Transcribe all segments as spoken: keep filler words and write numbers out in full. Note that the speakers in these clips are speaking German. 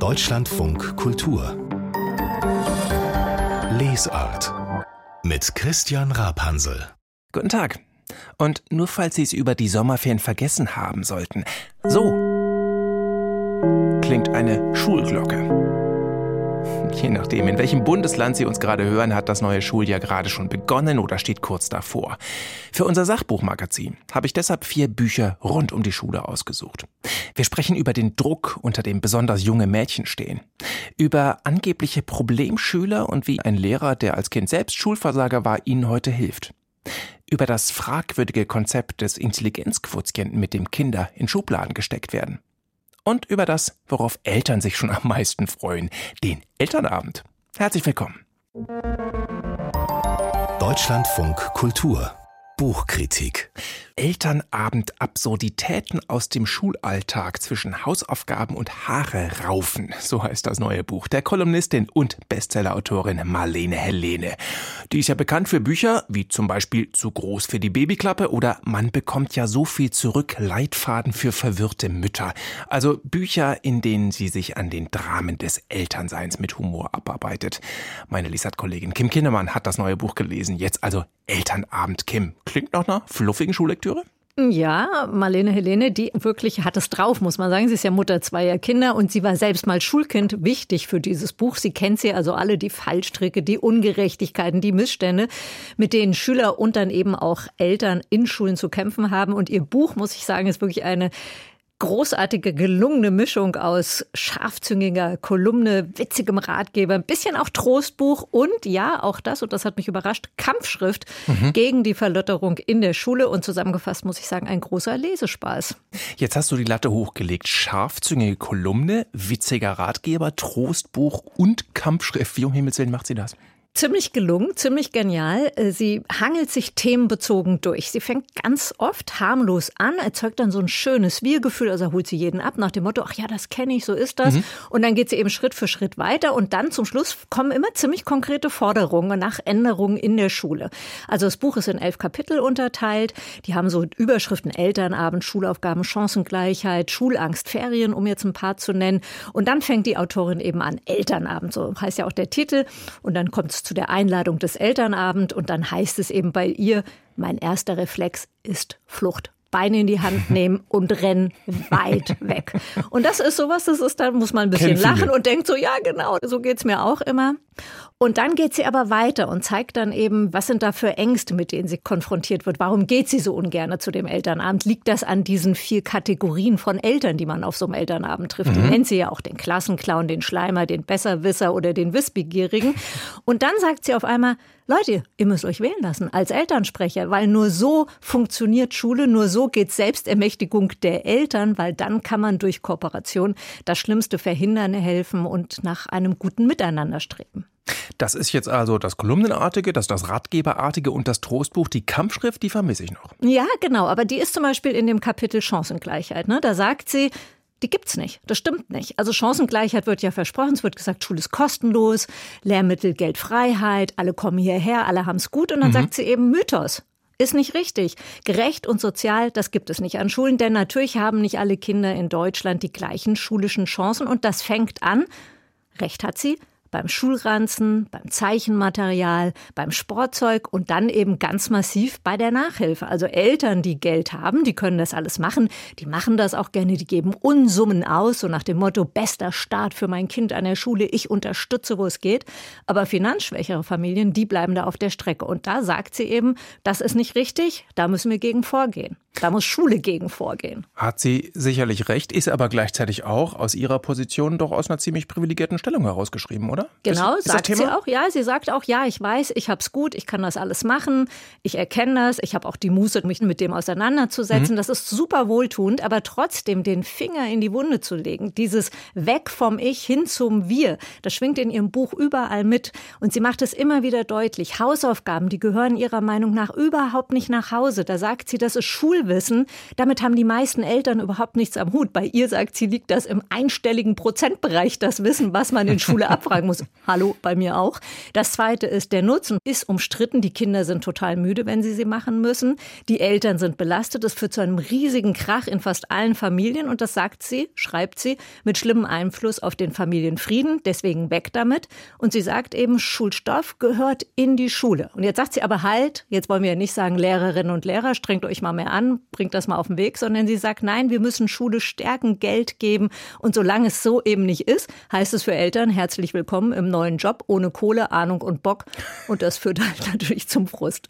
Deutschlandfunk Kultur Lesart mit Christian Rapansel. Guten Tag. Und nur falls Sie es über die Sommerferien vergessen haben sollten, so klingt eine Schulglocke. Je nachdem, in welchem Bundesland Sie uns gerade hören, hat das neue Schuljahr gerade schon begonnen oder steht kurz davor. Für unser Sachbuchmagazin habe ich deshalb vier Bücher rund um die Schule ausgesucht. Wir sprechen über den Druck, unter dem besonders junge Mädchen stehen, über angebliche Problemschüler und wie ein Lehrer, der als Kind selbst Schulversager war, ihnen heute hilft. Über das fragwürdige Konzept des Intelligenzquotienten, mit dem Kinder in Schubladen gesteckt werden. Und über das, worauf Eltern sich schon am meisten freuen, den Elternabend. Herzlich willkommen. Deutschlandfunk Kultur Buchkritik. Elternabend, Absurditäten aus dem Schulalltag zwischen Hausaufgaben und Haare raufen. So heißt das neue Buch der Kolumnistin und Bestsellerautorin Marlene Helene. Die ist ja bekannt für Bücher wie zum Beispiel Zu groß für die Babyklappe oder Man bekommt ja so viel zurück, Leitfaden für verwirrte Mütter. Also Bücher, in denen sie sich an den Dramen des Elternseins mit Humor abarbeitet. Meine Lesart-Kollegin Kim Kinnemann hat das neue Buch gelesen. Jetzt also Elternabend. Kim, klingt nach einer fluffigen Schullektüre? Ja, Marlene Helene, die wirklich hat es drauf, muss man sagen. Sie ist ja Mutter zweier Kinder und sie war selbst mal Schulkind. Wichtig für dieses Buch. Sie kennt sie also alle, die Fallstricke, die Ungerechtigkeiten, die Missstände, mit denen Schüler und dann eben auch Eltern in Schulen zu kämpfen haben. Und ihr Buch, muss ich sagen, ist wirklich eine großartige, gelungene Mischung aus scharfzüngiger Kolumne, witzigem Ratgeber, ein bisschen auch Trostbuch und ja, auch das, und das hat mich überrascht, Kampfschrift mhm. gegen die Verlotterung in der Schule. Und zusammengefasst muss ich sagen, ein großer Lesespaß. Jetzt hast du die Latte hochgelegt. Scharfzüngige Kolumne, witziger Ratgeber, Trostbuch und Kampfschrift. Wie um Himmels Willen macht sie das? Ziemlich gelungen, ziemlich genial. Sie hangelt sich themenbezogen durch. Sie fängt ganz oft harmlos an, erzeugt dann so ein schönes Wir-Gefühl, also holt sie jeden ab nach dem Motto, ach ja, das kenne ich, so ist das. Mhm. Und dann geht sie eben Schritt für Schritt weiter und dann zum Schluss kommen immer ziemlich konkrete Forderungen nach Änderungen in der Schule. Also das Buch ist in elf Kapitel unterteilt. Die haben so Überschriften Elternabend, Schulaufgaben, Chancengleichheit, Schulangst, Ferien, um jetzt ein paar zu nennen. Und dann fängt die Autorin eben an, Elternabend, so heißt ja auch der Titel. Und dann kommt es zu der Einladung des Elternabend und dann heißt es eben bei ihr, mein erster Reflex ist Flucht. Beine in die Hand nehmen und rennen weit weg. Und das ist sowas, das ist, da muss man ein bisschen lachen und denkt so, ja genau, so geht's mir auch immer. Und dann geht sie aber weiter und zeigt dann eben, was sind da für Ängste, mit denen sie konfrontiert wird. Warum geht sie so ungern zu dem Elternabend? Liegt das an diesen vier Kategorien von Eltern, die man auf so einem Elternabend trifft? Mhm. Die nennt sie ja auch den Klassenclown, den Schleimer, den Besserwisser oder den Wissbegierigen. Und dann sagt sie auf einmal, Leute, ihr müsst euch wählen lassen als Elternsprecher, weil nur so funktioniert Schule, nur so geht Selbstermächtigung der Eltern, weil dann kann man durch Kooperation das Schlimmste verhindern, helfen und nach einem guten Miteinander streben. Das ist jetzt also das Kolumnenartige, das das Ratgeberartige und das Trostbuch. Die Kampfschrift, die vermisse ich noch. Ja, genau, aber die ist zum Beispiel in dem Kapitel Chancengleichheit. Ne? Da sagt sie, die gibt's nicht. Das stimmt nicht. Also Chancengleichheit wird ja versprochen. Es wird gesagt, Schule ist kostenlos, Lehrmittel, Geldfreiheit, alle kommen hierher, alle haben's gut. Und dann mhm. sagt sie eben Mythos. Ist nicht richtig. Gerecht und sozial, das gibt es nicht an Schulen. Denn natürlich haben nicht alle Kinder in Deutschland die gleichen schulischen Chancen. Und das fängt an, recht hat sie, beim Schulranzen, beim Zeichenmaterial, beim Sportzeug und dann eben ganz massiv bei der Nachhilfe. Also Eltern, die Geld haben, die können das alles machen. Die machen das auch gerne, die geben Unsummen aus, so nach dem Motto, bester Start für mein Kind an der Schule, ich unterstütze, wo es geht. Aber finanzschwächere Familien, die bleiben da auf der Strecke. Und da sagt sie eben, das ist nicht richtig, da müssen wir gegen vorgehen. Da muss Schule gegen vorgehen. Hat sie sicherlich recht, ist aber gleichzeitig auch aus ihrer Position doch aus einer ziemlich privilegierten Stellung herausgeschrieben, oder? Genau, ist, ist sagt sie auch. Ja, sie sagt auch, ja, ich weiß, ich hab's gut, ich kann das alles machen, ich erkenne das, ich habe auch die Muße, mich mit dem auseinanderzusetzen. Mhm. Das ist super wohltuend, aber trotzdem den Finger in die Wunde zu legen, dieses Weg vom Ich hin zum Wir, das schwingt in ihrem Buch überall mit. Und sie macht es immer wieder deutlich. Hausaufgaben, die gehören ihrer Meinung nach überhaupt nicht nach Hause. Da sagt sie, das ist Schulwerk. Schulwissen, damit haben die meisten Eltern überhaupt nichts am Hut. Bei ihr, sagt sie, liegt das im einstelligen Prozentbereich, das Wissen, was man in Schule abfragen muss. Hallo, bei mir auch. Das Zweite ist, der Nutzen ist umstritten. Die Kinder sind total müde, wenn sie sie machen müssen. Die Eltern sind belastet. Es führt zu einem riesigen Krach in fast allen Familien. Und das sagt sie, schreibt sie, mit schlimmem Einfluss auf den Familienfrieden. Deswegen weg damit. Und sie sagt eben, Schulstoff gehört in die Schule. Und jetzt sagt sie aber halt, jetzt wollen wir ja nicht sagen, Lehrerinnen und Lehrer, strengt euch mal mehr an, bringt das mal auf den Weg, sondern sie sagt, nein, wir müssen Schule stärken, Geld geben. Und solange es so eben nicht ist, heißt es für Eltern, herzlich willkommen im neuen Job, ohne Kohle, Ahnung und Bock. Und das führt halt natürlich zum Frust.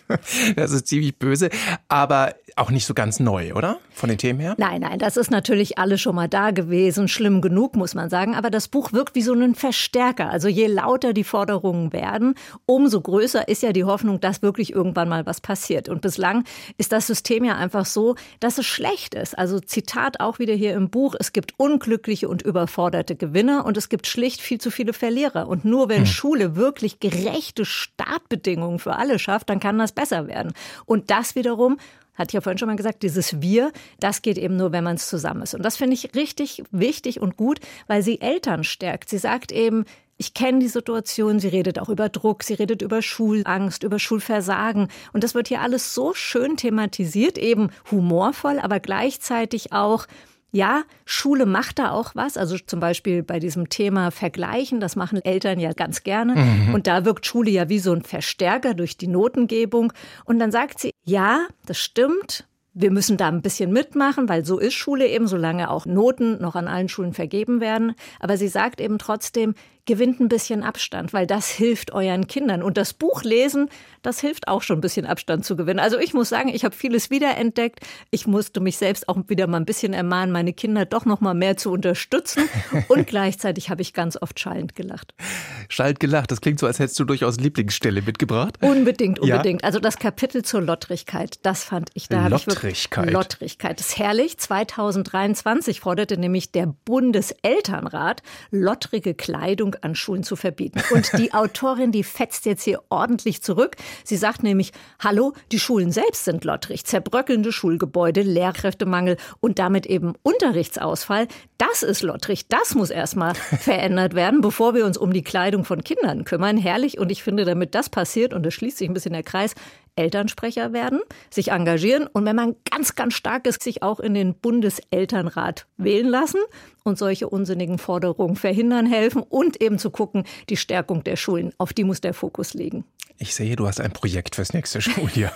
Das ist ziemlich böse, aber auch nicht so ganz neu, oder? Von den Themen her? Nein, nein, das ist natürlich alles schon mal da gewesen. Schlimm genug, muss man sagen. Aber das Buch wirkt wie so ein Verstärker. Also je lauter die Forderungen werden, umso größer ist ja die Hoffnung, dass wirklich irgendwann mal was passiert. Und bislang ist das System ja einfach so, dass es schlecht ist. Also Zitat auch wieder hier im Buch, es gibt unglückliche und überforderte Gewinner und es gibt schlicht viel zu viele Verlierer. Und nur wenn hm. Schule wirklich gerechte Startbedingungen für alle schafft, dann kann das besser werden. Und das wiederum, hat ja vorhin schon mal gesagt, dieses Wir, das geht eben nur, wenn man es zusammen ist. Und das finde ich richtig wichtig und gut, weil sie Eltern stärkt. Sie sagt eben, ich kenne die Situation, sie redet auch über Druck, sie redet über Schulangst, über Schulversagen. Und das wird hier alles so schön thematisiert, eben humorvoll, aber gleichzeitig auch, ja, Schule macht da auch was, also zum Beispiel bei diesem Thema Vergleichen, das machen Eltern ja ganz gerne. Mhm. Und da wirkt Schule ja wie so ein Verstärker durch die Notengebung. Und dann sagt sie, ja, das stimmt, wir müssen da ein bisschen mitmachen, weil so ist Schule eben, solange auch Noten noch an allen Schulen vergeben werden. Aber sie sagt eben trotzdem, gewinnt ein bisschen Abstand, weil das hilft euren Kindern. Und das Buch lesen, das hilft auch schon ein bisschen Abstand zu gewinnen. Also ich muss sagen, ich habe vieles wiederentdeckt. Ich musste mich selbst auch wieder mal ein bisschen ermahnen, meine Kinder doch noch mal mehr zu unterstützen. Und gleichzeitig habe ich ganz oft schallend gelacht. Schallend gelacht, das klingt so, als hättest du durchaus Lieblingsstelle mitgebracht. Unbedingt, unbedingt. Ja? Also das Kapitel zur Lottrigkeit, das fand ich, da habe ich wirklich Lottrigkeit. Das ist herrlich. zweitausenddreiundzwanzig forderte nämlich der Bundeselternrat, lottrige Kleidung an Schulen zu verbieten. Und die Autorin, die fetzt jetzt hier ordentlich zurück. Sie sagt nämlich, hallo, die Schulen selbst sind lottrig. Zerbröckelnde Schulgebäude, Lehrkräftemangel und damit eben Unterrichtsausfall. Das ist lottrig. Das muss erstmal verändert werden, bevor wir uns um die Kleidung von Kindern kümmern. Herrlich. Und ich finde, damit das passiert, und es schließt sich ein bisschen der Kreis, Elternsprecher werden, sich engagieren und wenn man ganz, ganz stark ist, sich auch in den Bundeselternrat wählen lassen und solche unsinnigen Forderungen verhindern helfen und eben zu gucken, die Stärkung der Schulen, auf die muss der Fokus liegen. Ich sehe, du hast ein Projekt fürs nächste Schuljahr.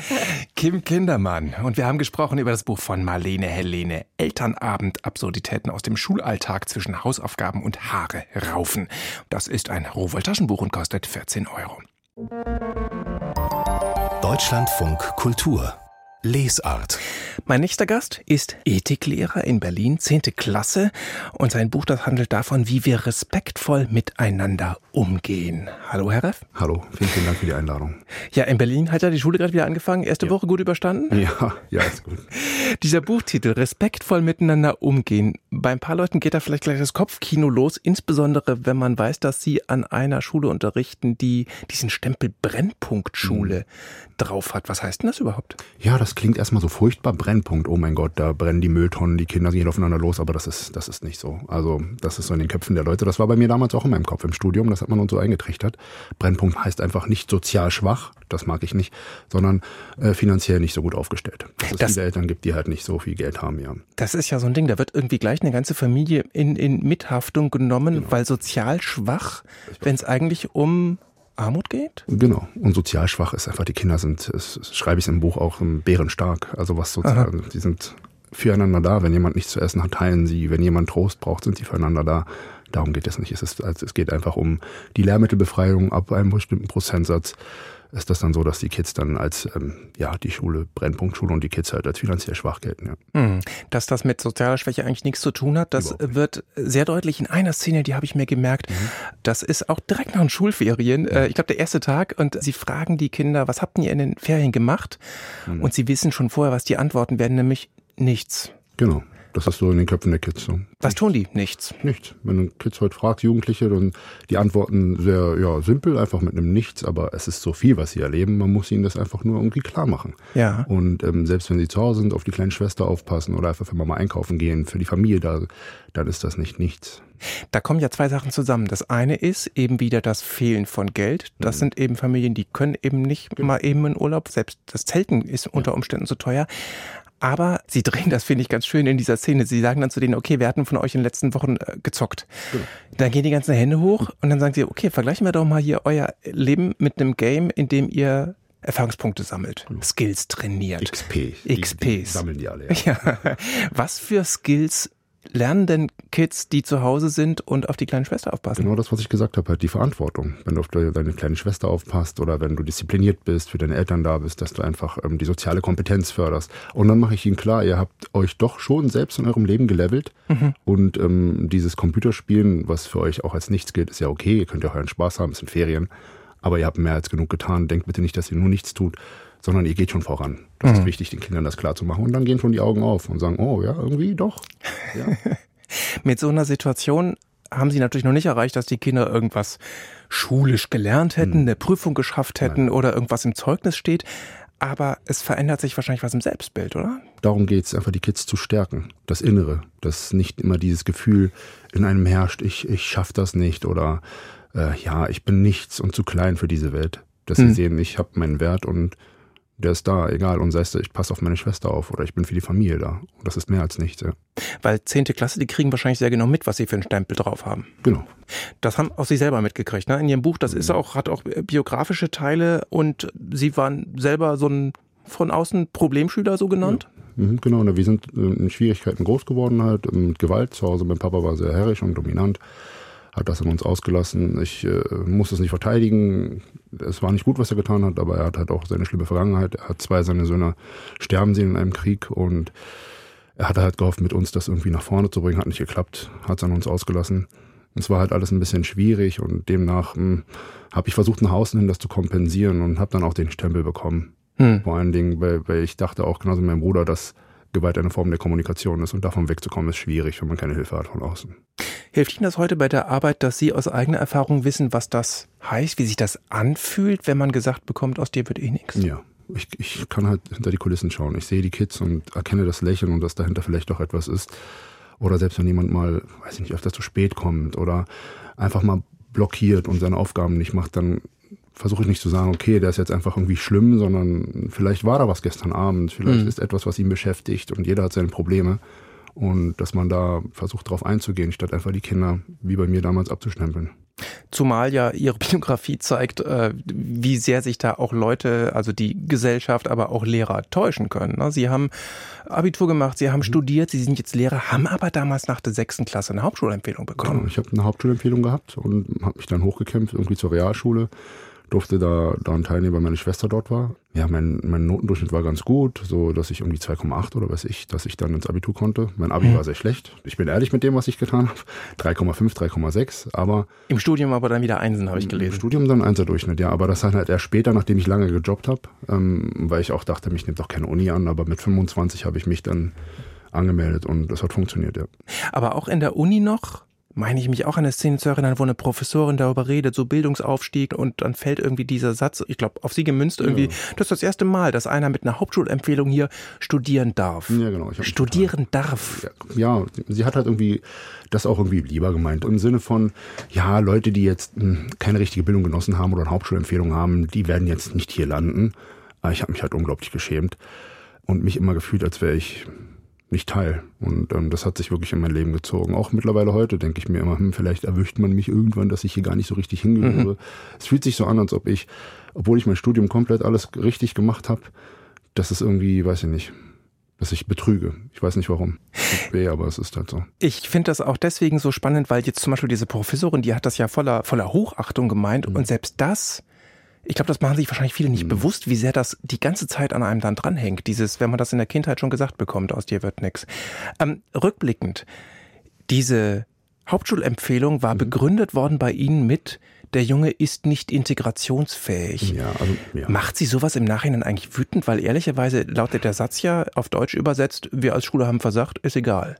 Kim Kindermann. Und wir haben gesprochen über das Buch von Marlene Helene, Elternabend, Absurditäten aus dem Schulalltag zwischen Hausaufgaben und Haare raufen. Das ist ein Rowohlt-Taschenbuch und kostet vierzehn Euro. Deutschlandfunk Kultur. Lesart. Mein nächster Gast ist Ethiklehrer in Berlin, zehnte Klasse. Und sein Buch, das handelt davon, wie wir respektvoll miteinander umgehen. Hallo, Herr Reff. Hallo, vielen, vielen Dank für die Einladung. Ja, in Berlin hat ja die Schule gerade wieder angefangen. Erste ja. Woche gut überstanden? Ja, ja, ist gut. Dieser Buchtitel, respektvoll miteinander umgehen. Bei ein paar Leuten geht da vielleicht gleich das Kopfkino los, insbesondere wenn man weiß, dass sie an einer Schule unterrichten, die diesen Stempel Brennpunktschule mhm. drauf hat. Was heißt denn das überhaupt? Ja, das klingt erstmal so furchtbar, Brennpunkt. Oh mein Gott, da brennen die Mülltonnen, die Kinder gehen aufeinander los, aber das ist, das ist nicht so. Also das ist so in den Köpfen der Leute. Das war bei mir damals auch in meinem Kopf im Studium, das hat man uns so eingetrichtert. Brennpunkt heißt einfach nicht sozial schwach, das mag ich nicht, sondern äh, finanziell nicht so gut aufgestellt. Dass es das, viele Eltern gibt, die halt nicht so viel Geld haben, ja. Das ist ja so ein Ding, da wird irgendwie gleich eine ganze Familie in, in Mithaftung genommen, genau. weil sozial schwach, wenn es eigentlich um Armut geht? Genau. Und sozial schwach ist einfach, die Kinder sind, das schreibe ich im Buch auch, bärenstark. Also was sozial, die sind füreinander da. Wenn jemand nichts zu essen hat, teilen sie. Wenn jemand Trost braucht, sind sie füreinander da. Darum geht es nicht. Es ist, also es geht einfach um die Lehrmittelbefreiung. Ab einem bestimmten Prozentsatz ist das dann so, dass die Kids dann als, ähm, ja, die Schule, Brennpunktschule und die Kids halt als finanziell schwach gelten, ja. Dass das mit sozialer Schwäche eigentlich nichts zu tun hat, das wird sehr deutlich in einer Szene, die habe ich mir gemerkt. Mhm. Das ist auch direkt nach den Schulferien, äh, ich glaube der erste Tag, und sie fragen die Kinder, was habt ihr in den Ferien gemacht? Mhm. Und sie wissen schon vorher, was die antworten werden, nämlich nichts. Genau. Das ist so in den Köpfen der Kids so. Was tun die? Nichts. Nichts. Wenn du Kids heute fragst, Jugendliche, dann die antworten sehr ja, simpel, einfach mit einem Nichts, aber es ist so viel, was sie erleben, man muss ihnen das einfach nur irgendwie klar machen. Ja. Und ähm, selbst wenn sie zu Hause sind, auf die kleine Schwester aufpassen oder einfach, wenn wir mal einkaufen gehen, für die Familie da, dann ist das nicht nichts. Da kommen ja zwei Sachen zusammen. Das eine ist eben wieder das Fehlen von Geld. Das mhm. sind eben Familien, die können eben nicht genau. mal eben in Urlaub. Selbst das Zelten ist unter ja. Umständen zu teuer. Aber sie drehen das, finde ich, ganz schön in dieser Szene. Sie sagen dann zu denen, okay, wir hatten von euch in den letzten Wochen äh, gezockt. Genau. Dann gehen die ganzen Hände hoch und dann sagen sie, okay, vergleichen wir doch mal hier euer Leben mit einem Game, in dem ihr Erfahrungspunkte sammelt, genau. Skills trainiert. X P. X Ps. Die, die sammeln die alle, ja. ja. Was für Skills lernen denn Kids, die zu Hause sind und auf die kleine Schwester aufpassen? Genau das, was ich gesagt habe, halt die Verantwortung. Wenn du auf deine kleine Schwester aufpasst oder wenn du diszipliniert bist, für deine Eltern da bist, dass du einfach ähm, die soziale Kompetenz förderst. Und dann mache ich ihnen klar, ihr habt euch doch schon selbst in eurem Leben gelevelt. Mhm. Und ähm, dieses Computerspielen, was für euch auch als nichts gilt, ist ja okay. Ihr könnt ja auch euren Spaß haben, es sind Ferien. Aber ihr habt mehr als genug getan. Denkt bitte nicht, dass ihr nur nichts tut, sondern ihr geht schon voran. Das mhm. ist wichtig, den Kindern das klar zu machen. Und dann gehen schon die Augen auf und sagen, oh ja, irgendwie doch. Ja. Mit so einer Situation haben sie natürlich noch nicht erreicht, dass die Kinder irgendwas schulisch gelernt hätten, mhm. eine Prüfung geschafft hätten Nein. oder irgendwas im Zeugnis steht. Aber es verändert sich wahrscheinlich was im Selbstbild, oder? Darum geht es, einfach die Kids zu stärken. Das Innere, dass nicht immer dieses Gefühl in einem herrscht, ich, ich schaffe das nicht oder äh, ja, ich bin nichts und zu klein für diese Welt. Dass mhm. sie sehen, ich habe meinen Wert und der ist da, egal. Und sei es, ich passe auf meine Schwester auf oder ich bin für die Familie da. Und das ist mehr als nichts. Ja. Weil zehnte Klasse, die kriegen wahrscheinlich sehr genau mit, was sie für einen Stempel drauf haben. Genau. Das haben auch sie selber mitgekriegt. Ne? In ihrem Buch, das ist auch, hat auch biografische Teile und sie waren selber so ein von außen Problemschüler so genannt. Ja. Mhm, genau, wir sind in Schwierigkeiten groß geworden halt, mit Gewalt zu Hause. Mein Papa war sehr herrisch und dominant. Hat das an uns ausgelassen. Ich äh, muss es nicht verteidigen. Es war nicht gut, was er getan hat, aber er hat halt auch seine schlimme Vergangenheit. Er hat zwei seiner Söhne sterben sehen in einem Krieg und er hatte halt gehofft, mit uns das irgendwie nach vorne zu bringen. Hat nicht geklappt, hat es an uns ausgelassen. Es war halt alles ein bisschen schwierig und demnach habe ich versucht, nach außen hin das zu kompensieren und habe dann auch den Stempel bekommen. Hm. Vor allen Dingen, weil, weil ich dachte auch genauso wie mein Bruder, dass Gewalt eine Form der Kommunikation ist und davon wegzukommen ist schwierig, wenn man keine Hilfe hat von außen. Hilft Ihnen das heute bei der Arbeit, dass Sie aus eigener Erfahrung wissen, was das heißt, wie sich das anfühlt, wenn man gesagt bekommt, aus dir wird eh nichts? Ja, ich, ich kann halt hinter die Kulissen schauen. Ich sehe die Kids und erkenne das Lächeln und dass dahinter vielleicht doch etwas ist. Oder selbst wenn jemand mal, weiß ich nicht, öfter zu spät kommt oder einfach mal blockiert und seine Aufgaben nicht macht, dann versuche ich nicht zu sagen, okay, der ist jetzt einfach irgendwie schlimm, sondern vielleicht war da was gestern Abend, vielleicht mhm. ist etwas, was ihn beschäftigt und jeder hat seine Probleme. Und dass man da versucht, darauf einzugehen, statt einfach die Kinder, wie bei mir damals, abzustempeln. Zumal ja Ihre Biografie zeigt, wie sehr sich da auch Leute, also die Gesellschaft, aber auch Lehrer täuschen können. Sie haben Abitur gemacht, Sie haben mhm. studiert, Sie sind jetzt Lehrer, haben aber damals nach der sechsten Klasse eine Hauptschulempfehlung bekommen. Genau, ich habe eine Hauptschulempfehlung gehabt und habe mich dann hochgekämpft, irgendwie zur Realschule. Durfte da daran teilnehmen, weil meine Schwester dort war. Ja, mein, mein Notendurchschnitt war ganz gut, so dass ich irgendwie zwei Komma acht oder weiß ich, dass ich dann ins Abitur konnte. Mein Abi mhm. war sehr schlecht. Ich bin ehrlich mit dem, was ich getan habe. drei Komma fünf, drei Komma sechs, aber... Im Studium aber dann wieder Einsen, habe ich gelesen. Im Studium dann Einser-Durchschnitt, ja. Aber das halt erst später, nachdem ich lange gejobbt habe, ähm, weil ich auch dachte, mich nimmt doch keine Uni an. Aber mit fünfundzwanzig habe ich mich dann angemeldet und das hat funktioniert, ja. Aber auch in der Uni noch... meine ich mich auch an eine Szene zu erinnern, wo eine Professorin darüber redet, so Bildungsaufstieg und dann fällt irgendwie dieser Satz, ich glaube, auf sie gemünzt irgendwie, ja. Das ist das erste Mal, dass einer mit einer Hauptschulempfehlung hier studieren darf. Ja, genau. Ich studieren darf. Ja, ja, sie hat halt irgendwie das auch irgendwie lieber gemeint. Im Sinne von, ja, Leute, die jetzt mh, keine richtige Bildung genossen haben oder eine Hauptschulempfehlung haben, die werden jetzt nicht hier landen. Aber ich habe mich halt unglaublich geschämt und mich immer gefühlt, als wäre ich... nicht Teil. Und ähm, das hat sich wirklich in mein Leben gezogen. Auch mittlerweile heute denke ich mir immer, hm, vielleicht erwischt man mich irgendwann, dass ich hier gar nicht so richtig hingehöre. Mhm. Es fühlt sich so an, als ob ich, obwohl ich mein Studium komplett alles richtig gemacht habe, dass es irgendwie, weiß ich nicht, dass ich betrüge. Ich weiß nicht warum. Tut weh, aber es ist halt so. Ich finde das auch deswegen so spannend, weil jetzt zum Beispiel diese Professorin, die hat das ja voller, voller Hochachtung gemeint. Mhm. Und selbst das... ich glaube, das machen sich wahrscheinlich viele nicht mhm. bewusst, wie sehr das die ganze Zeit an einem dann dranhängt. Dieses, wenn man das in der Kindheit schon gesagt bekommt, aus dir wird nix. Ähm, rückblickend, diese Hauptschulempfehlung war mhm. begründet worden bei Ihnen mit, der Junge ist nicht integrationsfähig. Ja, also, ja. Macht Sie sowas im Nachhinein eigentlich wütend? Weil ehrlicherweise lautet der Satz ja auf Deutsch übersetzt, wir als Schule haben versagt, ist egal.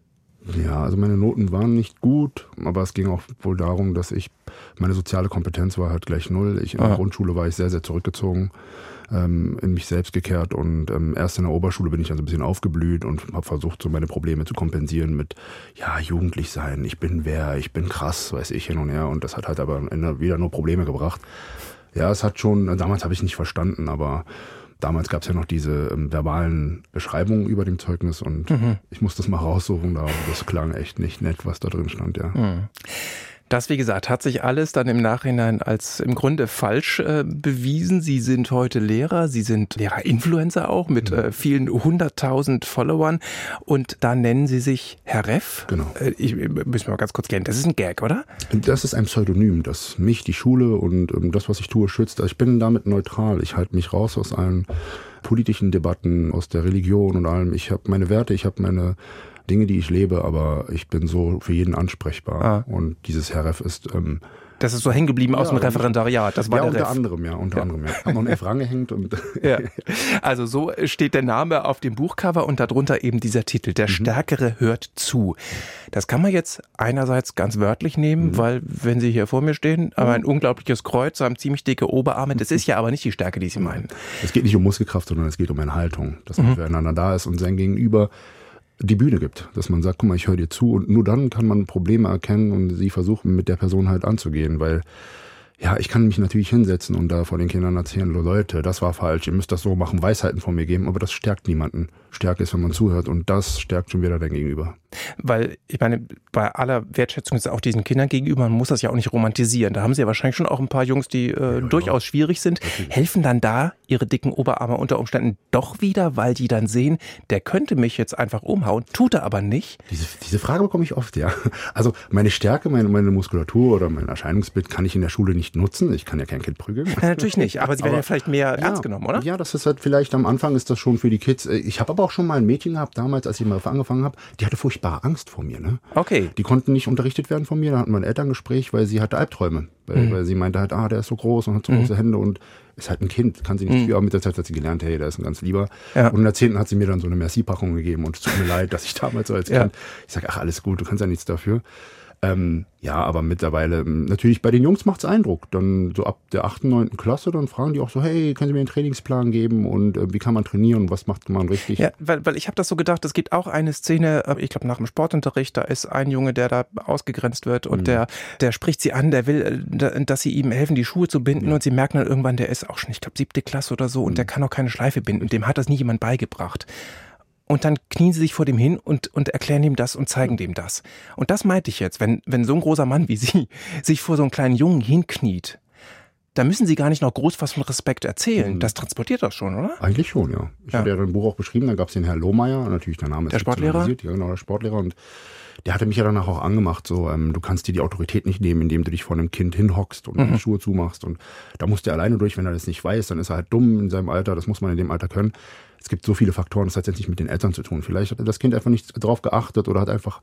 Ja, also meine Noten waren nicht gut, aber es ging auch wohl darum, dass ich, meine soziale Kompetenz war halt gleich null. Ich, in der ah. Grundschule war ich sehr, sehr zurückgezogen, ähm, in mich selbst gekehrt und ähm, erst in der Oberschule bin ich dann so ein bisschen aufgeblüht und habe versucht, so meine Probleme zu kompensieren mit, ja, jugendlich sein, ich bin wer, ich bin krass, weiß ich, hin und her und das hat halt aber am Ende wieder nur Probleme gebracht. Ja, es hat schon, damals habe ich nicht verstanden, aber damals gab es ja noch diese ähm, verbalen Beschreibungen über dem Zeugnis und mhm. ich musste das mal raussuchen, aber das klang echt nicht nett, was da drin stand, ja. Mhm. Das, wie gesagt, hat sich alles dann im Nachhinein als im Grunde falsch äh, bewiesen. Sie sind heute Lehrer, Sie sind Lehrer-Influencer auch mit äh, vielen hunderttausend Followern und da nennen Sie sich Herr Reff. Genau. Äh, ich müssen wir mal ganz kurz klären, das ist ein Gag, oder? Das ist ein Pseudonym, das mich, die Schule und ähm, das, was ich tue, schützt. Ich bin damit neutral. Ich halte mich raus aus allen politischen Debatten, aus der Religion und allem. Ich habe meine Werte, ich habe meine Dinge, die ich lebe, aber ich bin so für jeden ansprechbar. Ah. Und dieses Herr Reff ist... Ähm, das ist so hängen geblieben ja, aus dem Referendariat. Das war ja, der unter Ref. anderem, ja, unter ja. anderem. Ja. Haben noch ein F rangehängt. Und ja. Also so steht der Name auf dem Buchcover und darunter eben dieser Titel, Der mhm. Stärkere hört zu. Das kann man jetzt einerseits ganz wörtlich nehmen, mhm. weil wenn Sie hier vor mir stehen, aber ein unglaubliches Kreuz, haben ziemlich dicke Oberarme, das ist ja aber nicht die Stärke, die Sie meinen. Es geht nicht um Muskelkraft, sondern es geht um eine Haltung, dass man mhm. füreinander da ist und sein Gegenüber die Bühne gibt, dass man sagt, guck mal, ich höre dir zu und nur dann kann man Probleme erkennen und sie versuchen mit der Person halt anzugehen, weil ja, ich kann mich natürlich hinsetzen und da vor den Kindern erzählen, Leute, das war falsch, ihr müsst das so machen, Weisheiten von mir geben, aber das stärkt niemanden. Stärke ist, wenn man zuhört und das stärkt schon wieder dein Gegenüber. Weil, ich meine, bei aller Wertschätzung ist auch diesen Kindern gegenüber, man muss das ja auch nicht romantisieren. Da haben Sie ja wahrscheinlich schon auch ein paar Jungs, die äh, ja, durchaus ja. schwierig sind. Okay. Helfen dann da ihre dicken Oberarme unter Umständen doch wieder, weil die dann sehen, der könnte mich jetzt einfach umhauen, tut er aber nicht? Diese, diese Frage bekomme ich oft, ja. Also meine Stärke, meine, meine Muskulatur oder mein Erscheinungsbild kann ich in der Schule nicht nutzen. Ich kann ja kein Kind prügeln. Ja, natürlich nicht, aber Sie werden aber, ja vielleicht mehr ja, ernst genommen, oder? Ja, das ist halt vielleicht am Anfang ist das schon für die Kids. Ich habe aber auch schon mal ein Mädchen gehabt, damals, als ich mal angefangen habe, die hatte furchtbare Angst vor mir. Ne? Okay. Die konnten nicht unterrichtet werden von mir, da hatten wir ein Elterngespräch, weil sie hatte Albträume. Weil, mhm. weil sie meinte halt, ah, der ist so groß und hat so mhm. große Hände und ist halt ein Kind, kann sie nicht mhm. viel, aber mit der Zeit hat sie gelernt, hey, der ist ein ganz lieber. Ja. Und in der zehnten hat sie mir dann so eine Merci-Packung gegeben und es tut mir leid, dass ich damals so als Kind, ja. ich sage, ach, alles gut, du kannst ja nichts dafür. Ähm, ja, aber mittlerweile, natürlich bei den Jungs macht's Eindruck. Dann so ab der achten, neunten Klasse, dann fragen die auch so, hey, können Sie mir einen Trainingsplan geben und äh, wie kann man trainieren und was macht man richtig? Ja, weil, weil ich habe das so gedacht, es gibt auch eine Szene, ich glaube nach dem Sportunterricht, da ist ein Junge, der da ausgegrenzt wird und mhm. der, der spricht sie an, der will, dass sie ihm helfen, die Schuhe zu binden ja. und sie merken dann irgendwann, der ist auch schon, ich glaube, siebte Klasse oder so und mhm. der kann auch keine Schleife binden, dem hat das nie jemand beigebracht. Und dann knien sie sich vor dem hin und, und erklären ihm das und zeigen dem das. Und das meinte ich jetzt, wenn, wenn so ein großer Mann wie Sie sich vor so einen kleinen Jungen hinkniet, da müssen Sie gar nicht noch groß was von Respekt erzählen. Das transportiert das schon, oder? Eigentlich schon, ja. Ich ja. hatte ja ein Buch auch beschrieben, da gab es den Herrn Lohmeier, natürlich der Name ist der Sportlehrer? Ja, genau, der Sportlehrer. Und der hatte mich ja danach auch angemacht, so, ähm, du kannst dir die Autorität nicht nehmen, indem du dich vor einem Kind hinhockst und mhm. die Schuhe zumachst. Und da musst du alleine durch, wenn er das nicht weiß, dann ist er halt dumm in seinem Alter, das muss man in dem Alter können. Es gibt so viele Faktoren, das hat jetzt nicht mit den Eltern zu tun. Vielleicht hat das Kind einfach nicht drauf geachtet oder hat einfach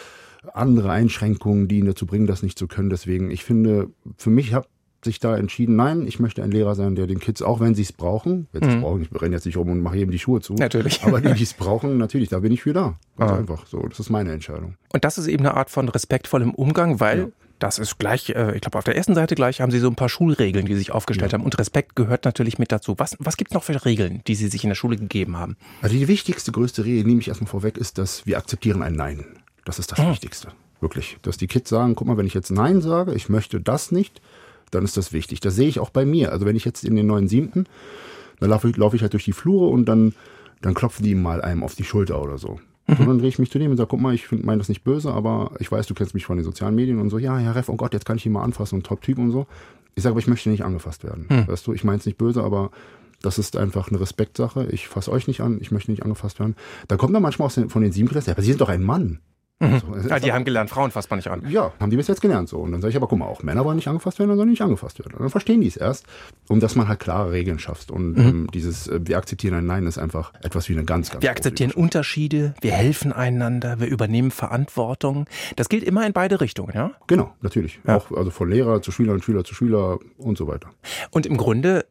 andere Einschränkungen, die ihn dazu bringen, das nicht zu können. Deswegen, ich finde, für mich hat sich da entschieden, nein, ich möchte ein Lehrer sein, der den Kids, auch wenn sie es brauchen, wenn sie es mhm. brauchen, ich renne jetzt nicht rum und mache jedem die Schuhe zu. Natürlich. Aber die, die es brauchen, natürlich, da bin ich für da. Ganz ah. einfach so, das ist meine Entscheidung. Und das ist eben eine Art von respektvollem Umgang, weil... Ja. Das ist gleich, ich glaube auf der ersten Seite gleich haben Sie so ein paar Schulregeln, die Sie sich aufgestellt ja. haben. Und Respekt gehört natürlich mit dazu. Was, was gibt es noch für Regeln, die Sie sich in der Schule gegeben haben? Also die wichtigste, größte Regel, nehme ich erstmal vorweg, ist, dass wir akzeptieren ein Nein. Das ist das hm. Wichtigste, wirklich. Dass die Kids sagen, guck mal, wenn ich jetzt Nein sage, ich möchte das nicht, dann ist das wichtig. Das sehe ich auch bei mir. Also wenn ich jetzt in den neuen Siebten, dann laufe ich, laufe ich halt durch die Flure und dann, dann klopfen die mal einem auf die Schulter oder so. Mhm. Und dann drehe ich mich zu dem und sage, guck mal, ich meine das nicht böse, aber ich weiß, du kennst mich von den sozialen Medien und so, ja, Herr Reff, oh Gott, jetzt kann ich ihn mal anfassen und Top-Typ und so. Ich sage, aber ich möchte nicht angefasst werden. Mhm. Weißt du, ich meine es nicht böse, aber das ist einfach eine Respektsache. Ich fasse euch nicht an, ich möchte nicht angefasst werden. Da kommt dann manchmal aus den, von den Siebenklässlern, ja, aber Sie sind doch ein Mann. Mhm. So, ja, die haben gelernt, Frauen fasst man nicht an. Ja, haben die bis jetzt gelernt so. Und dann sage ich aber, guck mal, auch Männer wollen nicht angefasst werden, dann sollen die nicht angefasst werden. Und dann verstehen die es erst, um dass man halt klare Regeln schafft. Und mhm. ähm, dieses, äh, wir akzeptieren ein Nein, ist einfach etwas wie eine ganz, ganz Wir akzeptieren Unterschiede, wir helfen einander, wir übernehmen Verantwortung. Das gilt immer in beide Richtungen, ja? Genau, natürlich. Ja. Auch also von Lehrer zu Schüler und Schüler zu Schüler und so weiter. Und im Grunde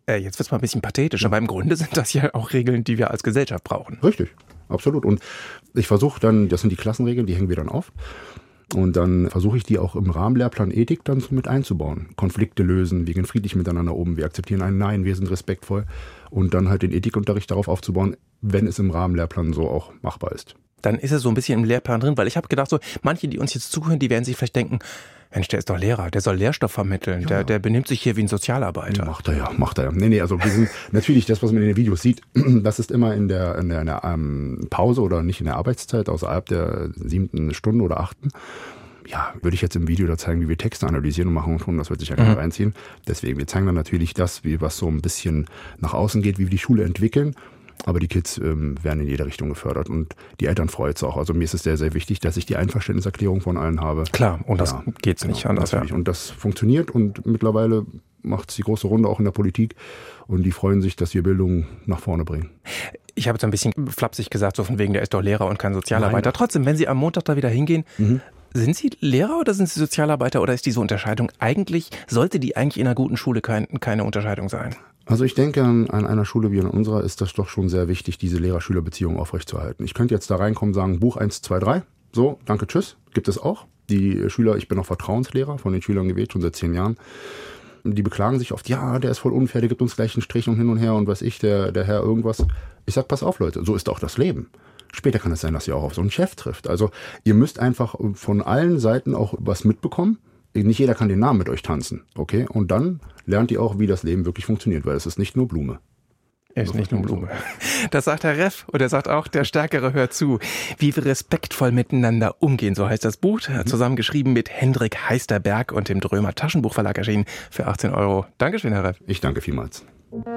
Äh, jetzt wird es mal ein bisschen pathetisch, ja. aber im Grunde sind das ja auch Regeln, die wir als Gesellschaft brauchen. Richtig, absolut. Und ich versuche dann, das sind die Klassenregeln, die hängen wir dann auf. Und dann versuche ich die auch im Rahmenlehrplan Ethik dann so mit einzubauen. Konflikte lösen, wir gehen friedlich miteinander um, wir akzeptieren ein Nein, wir sind respektvoll. Und dann halt den Ethikunterricht darauf aufzubauen, wenn es im Rahmenlehrplan so auch machbar ist. Dann ist es so ein bisschen im Lehrplan drin, weil ich habe gedacht, so manche, die uns jetzt zuhören, die werden sich vielleicht denken, Mensch, der ist doch Lehrer, der soll Lehrstoff vermitteln, ja. der, der benimmt sich hier wie ein Sozialarbeiter. Macht er ja, macht er ja. Nee, nee, also wir sind natürlich das, was man in den Videos sieht, das ist immer in der, in der, in der ähm, Pause oder nicht in der Arbeitszeit, außerhalb der siebten Stunde oder achten. Ja, würde ich jetzt im Video da zeigen, wie wir Texte analysieren und machen und tun, das wird sich ja gerne mhm. reinziehen. Deswegen, wir zeigen dann natürlich das, wie was so ein bisschen nach außen geht, wie wir die Schule entwickeln. Aber die Kids ähm, werden in jede Richtung gefördert und die Eltern freut es auch. Also mir ist es sehr, sehr wichtig, dass ich die Einverständniserklärung von allen habe. Klar, und das ja, geht's nicht genau, anders. Ja. Und das funktioniert und mittlerweile macht es die große Runde auch in der Politik und die freuen sich, dass wir Bildung nach vorne bringen. Ich habe jetzt ein bisschen flapsig gesagt, so von wegen, der ist doch Lehrer und kein Sozialarbeiter. Nein. Trotzdem, wenn Sie am Montag da wieder hingehen, mhm. sind Sie Lehrer oder sind Sie Sozialarbeiter oder ist diese Unterscheidung eigentlich, sollte die eigentlich in einer guten Schule kein, keine Unterscheidung sein? Also ich denke, an, an einer Schule wie an unserer ist das doch schon sehr wichtig, diese Lehrer-Schüler-Beziehung aufrechtzuerhalten. Ich könnte jetzt da reinkommen und sagen, Buch eins, zwei, drei, so, danke, tschüss, gibt es auch. Die Schüler, ich bin auch Vertrauenslehrer, von den Schülern gewählt, schon seit zehn Jahren. Die beklagen sich oft, ja, der ist voll unfair, der gibt uns gleich einen Strich und hin und her und weiß ich, der, der Herr irgendwas. Ich sag, pass auf, Leute, so ist auch das Leben. Später kann es sein, dass ihr auch auf so einen Chef trifft. Also ihr müsst einfach von allen Seiten auch was mitbekommen. Nicht jeder kann den Namen mit euch tanzen, okay? Und dann lernt ihr auch, wie das Leben wirklich funktioniert, weil es ist nicht nur Blume. Er ist nicht nur Blume. Das sagt Herr Reff und er sagt auch, der Stärkere hört zu. Wie wir respektvoll miteinander umgehen, so heißt das Buch. Mhm. Zusammengeschrieben mit Hendrik Heisterberg und dem Drömer Taschenbuchverlag erschienen für achtzehn Euro. Dankeschön, Herr Reff. Ich danke vielmals.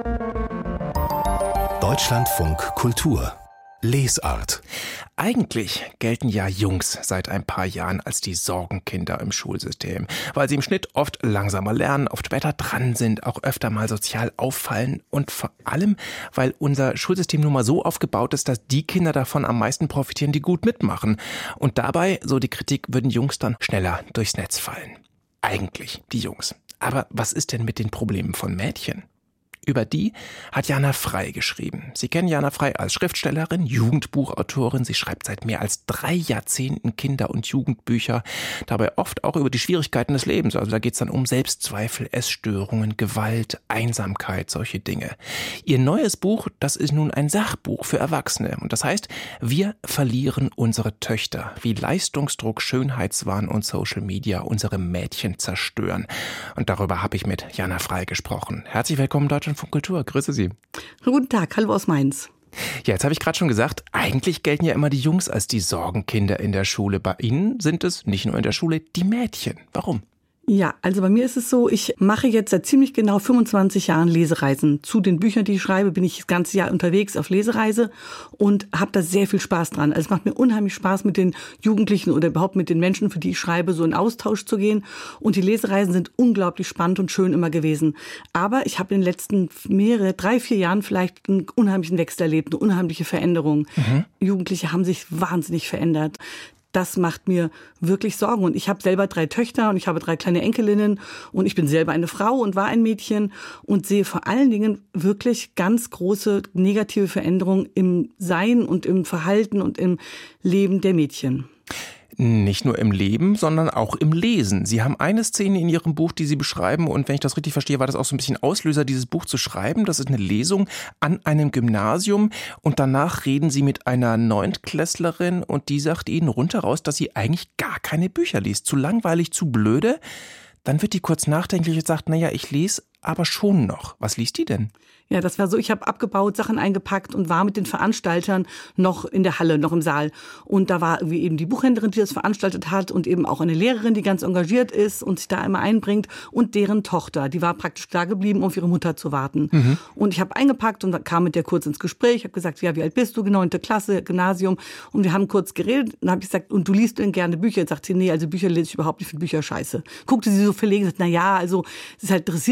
Deutschlandfunk Kultur. Lesart. Eigentlich gelten ja Jungs seit ein paar Jahren als die Sorgenkinder im Schulsystem, weil sie im Schnitt oft langsamer lernen, oft später dran sind, auch öfter mal sozial auffallen und vor allem, weil unser Schulsystem nun mal so aufgebaut ist, dass die Kinder davon am meisten profitieren, die gut mitmachen. Und dabei, so die Kritik, würden Jungs dann schneller durchs Netz fallen. Eigentlich die Jungs. Aber was ist denn mit den Problemen von Mädchen? Über die hat Jana Frey geschrieben. Sie kennen Jana Frey als Schriftstellerin, Jugendbuchautorin. Sie schreibt seit mehr als drei Jahrzehnten Kinder- und Jugendbücher. Dabei oft auch über die Schwierigkeiten des Lebens. Also da geht es dann um Selbstzweifel, Essstörungen, Gewalt, Einsamkeit, solche Dinge. Ihr neues Buch, das ist nun ein Sachbuch für Erwachsene. Und das heißt, wir verlieren unsere Töchter, wie Leistungsdruck, Schönheitswahn und Social Media unsere Mädchen zerstören. Und darüber habe ich mit Jana Frey gesprochen. Herzlich willkommen, Deutschland von Kultur. Grüße Sie. Guten Tag, hallo aus Mainz. Ja, jetzt habe ich gerade schon gesagt, eigentlich gelten ja immer die Jungs als die Sorgenkinder in der Schule. Bei Ihnen sind es nicht nur in der Schule die Mädchen. Warum? Ja, also bei mir ist es so, ich mache jetzt seit ziemlich genau fünfundzwanzig Jahren Lesereisen. Zu den Büchern, die ich schreibe, bin ich das ganze Jahr unterwegs auf Lesereise und habe da sehr viel Spaß dran. Also es macht mir unheimlich Spaß, mit den Jugendlichen oder überhaupt mit den Menschen, für die ich schreibe, so in Austausch zu gehen. Und die Lesereisen sind unglaublich spannend und schön immer gewesen. Aber ich habe in den letzten mehrere, drei, vier Jahren vielleicht einen unheimlichen Wechsel erlebt, eine unheimliche Veränderung. Mhm. Jugendliche haben sich wahnsinnig verändert. Das macht mir wirklich Sorgen. Und ich habe selber drei Töchter und ich habe drei kleine Enkelinnen und ich bin selber eine Frau und war ein Mädchen und sehe vor allen Dingen wirklich ganz große negative Veränderungen im Sein und im Verhalten und im Leben der Mädchen. Nicht nur im Leben, sondern auch im Lesen. Sie haben eine Szene in Ihrem Buch, die Sie beschreiben, und wenn ich das richtig verstehe, war das auch so ein bisschen Auslöser, dieses Buch zu schreiben. Das ist eine Lesung an einem Gymnasium und danach reden Sie mit einer Neuntklässlerin und die sagt Ihnen rundheraus, dass sie eigentlich gar keine Bücher liest. Zu langweilig, zu blöde. Dann wird die kurz nachdenklich und sagt, naja, ich lese aber schon noch. Was liest die denn? Ja, das war so, ich habe abgebaut, Sachen eingepackt und war mit den Veranstaltern noch in der Halle, noch im Saal. Und da war irgendwie eben die Buchhändlerin, die das veranstaltet hat und eben auch eine Lehrerin, die ganz engagiert ist und sich da immer einbringt und deren Tochter, die war praktisch da geblieben, um auf ihre Mutter zu warten. Mhm. Und ich habe eingepackt und kam mit der kurz ins Gespräch, habe gesagt, ja, wie alt bist du? Neunte Klasse, Gymnasium. Und wir haben kurz geredet und habe ich gesagt, und du liest denn gerne Bücher? Jetzt sagt sie, nee, also Bücher lese ich überhaupt nicht, für Bücher scheiße. Guckte sie so verlegen und sagt, na ja, also es halt interessiert sie nicht,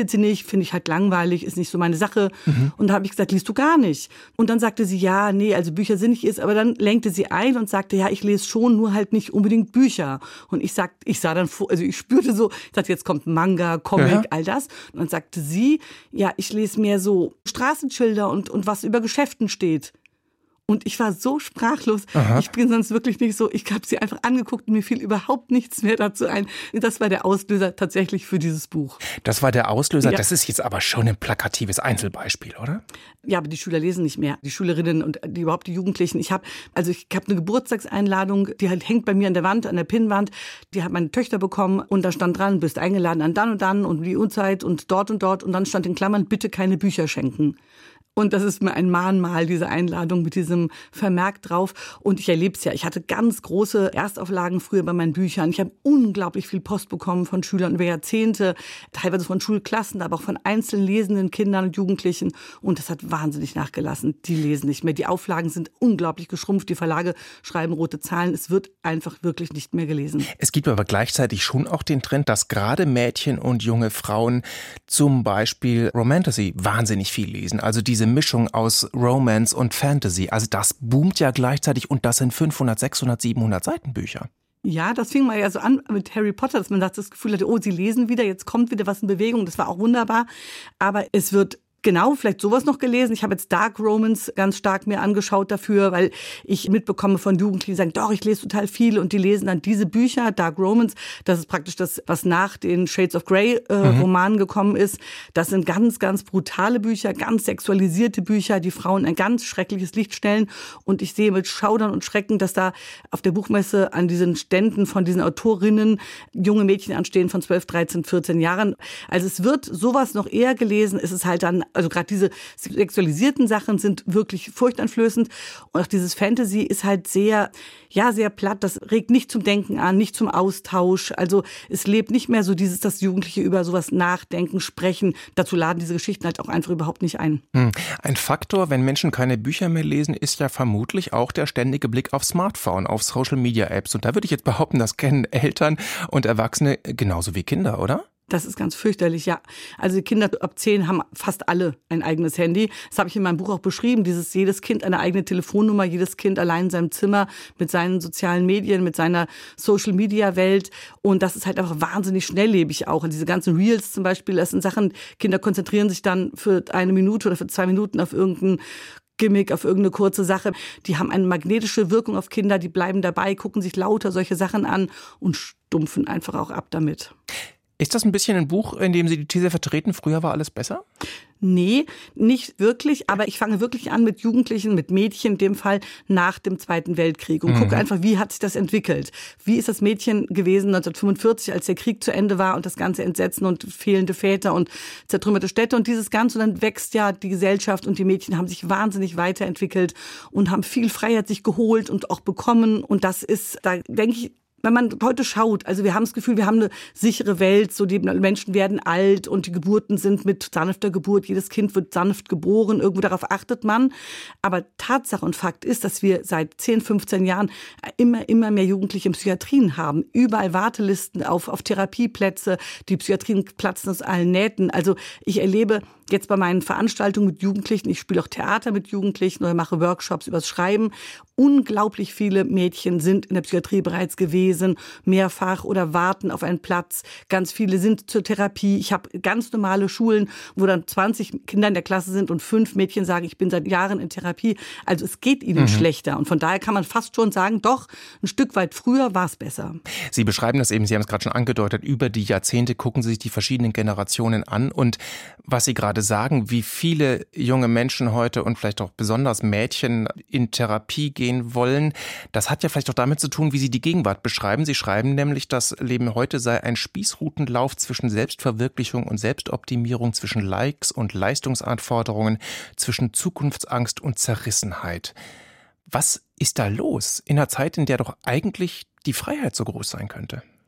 finde ich halt langweilig, ist nicht so meine Sache. Mhm. Und da habe ich gesagt, liest du gar nicht? Und dann sagte sie, ja, nee, also Bücher sind nicht ist, aber dann lenkte sie ein und sagte, ja, ich lese schon, nur halt nicht unbedingt Bücher. Und ich sagte, ich sah dann vor, also ich spürte so, ich dachte, jetzt kommt Manga, Comic, ja. all das. Und dann sagte sie, ja, ich lese mehr so Straßenschilder und, und was über Geschäften steht. Und ich war so sprachlos. Aha. Ich bin sonst wirklich nicht so, ich habe sie einfach angeguckt und mir fiel überhaupt nichts mehr dazu ein. Das war der Auslöser tatsächlich für dieses Buch. Das war der Auslöser? Ja. Das ist jetzt aber schon ein plakatives Einzelbeispiel, oder? Ja, aber die Schüler lesen nicht mehr. Die Schülerinnen und die, überhaupt die Jugendlichen. Ich habe also ich habe eine Geburtstagseinladung, die halt hängt bei mir an der Wand, an der Pinnwand. Die hat meine Töchter bekommen und da stand dran, bist eingeladen an dann und dann und die Uhrzeit und dort und dort. Und dann stand in Klammern, bitte keine Bücher schenken. Und das ist mir ein Mahnmal, diese Einladung mit diesem Vermerk drauf. Und ich erlebe es ja. Ich hatte ganz große Erstauflagen früher bei meinen Büchern. Ich habe unglaublich viel Post bekommen von Schülern über Jahrzehnte, teilweise von Schulklassen, aber auch von einzeln lesenden Kindern und Jugendlichen. Und das hat wahnsinnig nachgelassen. Die lesen nicht mehr. Die Auflagen sind unglaublich geschrumpft. Die Verlage schreiben rote Zahlen. Es wird einfach wirklich nicht mehr gelesen. Es gibt aber gleichzeitig schon auch den Trend, dass gerade Mädchen und junge Frauen zum Beispiel Romantasy wahnsinnig viel lesen. Also diese Mischung aus Romance und Fantasy. Also das boomt ja gleichzeitig und das sind fünfhundert, sechshundert, siebenhundert Seitenbücher. Ja, das fing mal ja so an mit Harry Potter, dass man das Gefühl hatte, oh, sie lesen wieder, jetzt kommt wieder was in Bewegung. Das war auch wunderbar. Aber es wird genau, vielleicht sowas noch gelesen. Ich habe jetzt Dark Romance ganz stark mir angeschaut dafür, weil ich mitbekomme von Jugendlichen, die sagen, doch, ich lese total viel und die lesen dann diese Bücher, Dark Romance. Das ist praktisch das, was nach den Shades of Grey äh, mhm. Romanen gekommen ist. Das sind ganz, ganz brutale Bücher, ganz sexualisierte Bücher, die Frauen in ein ganz schreckliches Licht stellen. Und ich sehe mit Schaudern und Schrecken, dass da auf der Buchmesse an diesen Ständen von diesen Autorinnen junge Mädchen anstehen von zwölf, dreizehn, vierzehn Jahren. Also es wird sowas noch eher gelesen. Es ist halt dann also gerade diese sexualisierten Sachen sind wirklich furchteinflößend. Und auch dieses Fantasy ist halt sehr, ja, sehr platt. Das regt nicht zum Denken an, nicht zum Austausch. Also es lebt nicht mehr so dieses, dass Jugendliche über sowas nachdenken, sprechen. Dazu laden diese Geschichten halt auch einfach überhaupt nicht ein. Ein Faktor, wenn Menschen keine Bücher mehr lesen, ist ja vermutlich auch der ständige Blick auf Smartphone, auf Social-Media-Apps. Und da würde ich jetzt behaupten, das kennen Eltern und Erwachsene genauso wie Kinder, oder? Das ist ganz fürchterlich, ja. Also die Kinder ab zehn haben fast alle ein eigenes Handy. Das habe ich in meinem Buch auch beschrieben. Dieses jedes Kind eine eigene Telefonnummer, jedes Kind allein in seinem Zimmer mit seinen sozialen Medien, mit seiner Social-Media-Welt. Und das ist halt einfach wahnsinnig schnelllebig auch. Und diese ganzen Reels zum Beispiel, das sind Sachen, Kinder konzentrieren sich dann für eine Minute oder für zwei Minuten auf irgendein Gimmick, auf irgendeine kurze Sache. Die haben eine magnetische Wirkung auf Kinder, die bleiben dabei, gucken sich lauter solche Sachen an und stumpfen einfach auch ab damit. Ist das ein bisschen ein Buch, in dem Sie die These vertreten, früher war alles besser? Nee, nicht wirklich, aber ich fange wirklich an mit Jugendlichen, mit Mädchen in dem Fall nach dem Zweiten Weltkrieg und mhm. gucke einfach, wie hat sich das entwickelt? Wie ist das Mädchen gewesen neunzehnhundertfünfundvierzig, als der Krieg zu Ende war und das ganze Entsetzen und fehlende Väter und zertrümmerte Städte und dieses Ganze. Und dann wächst ja die Gesellschaft und die Mädchen haben sich wahnsinnig weiterentwickelt und haben viel Freiheit sich geholt und auch bekommen. Und das ist, da denke ich, wenn man heute schaut, also wir haben das Gefühl, wir haben eine sichere Welt, so die Menschen werden alt und die Geburten sind mit sanfter Geburt, jedes Kind wird sanft geboren, irgendwo darauf achtet man. Aber Tatsache und Fakt ist, dass wir seit zehn, fünfzehn Jahren immer, immer mehr Jugendliche in Psychiatrien haben. Überall Wartelisten auf, auf Therapieplätze, die Psychiatrien platzen aus allen Nähten. Also ich erlebe jetzt bei meinen Veranstaltungen mit Jugendlichen, ich spiele auch Theater mit Jugendlichen oder mache Workshops übers Schreiben. Unglaublich viele Mädchen sind in der Psychiatrie bereits gewesen, mehrfach oder warten auf einen Platz. Ganz viele sind zur Therapie. Ich habe ganz normale Schulen, wo dann zwanzig Kinder in der Klasse sind und fünf Mädchen sagen, ich bin seit Jahren in Therapie. Also es geht ihnen mhm. schlechter. Und von daher kann man fast schon sagen, doch, ein Stück weit früher war es besser. Sie beschreiben das eben, Sie haben es gerade schon angedeutet, über die Jahrzehnte gucken Sie sich die verschiedenen Generationen an. Und was Sie gerade sagen, wie viele junge Menschen heute und vielleicht auch besonders Mädchen in Therapie gehen wollen, das hat ja vielleicht auch damit zu tun, wie Sie die Gegenwart beschreiben. Sie schreiben nämlich, das Leben heute sei ein Spießrutenlauf zwischen Selbstverwirklichung und Selbstoptimierung, zwischen Likes und Leistungsanforderungen, zwischen Zukunftsangst und Zerrissenheit. Was ist da los in einer Zeit, in der doch eigentlich die Freiheit so groß sein könnte?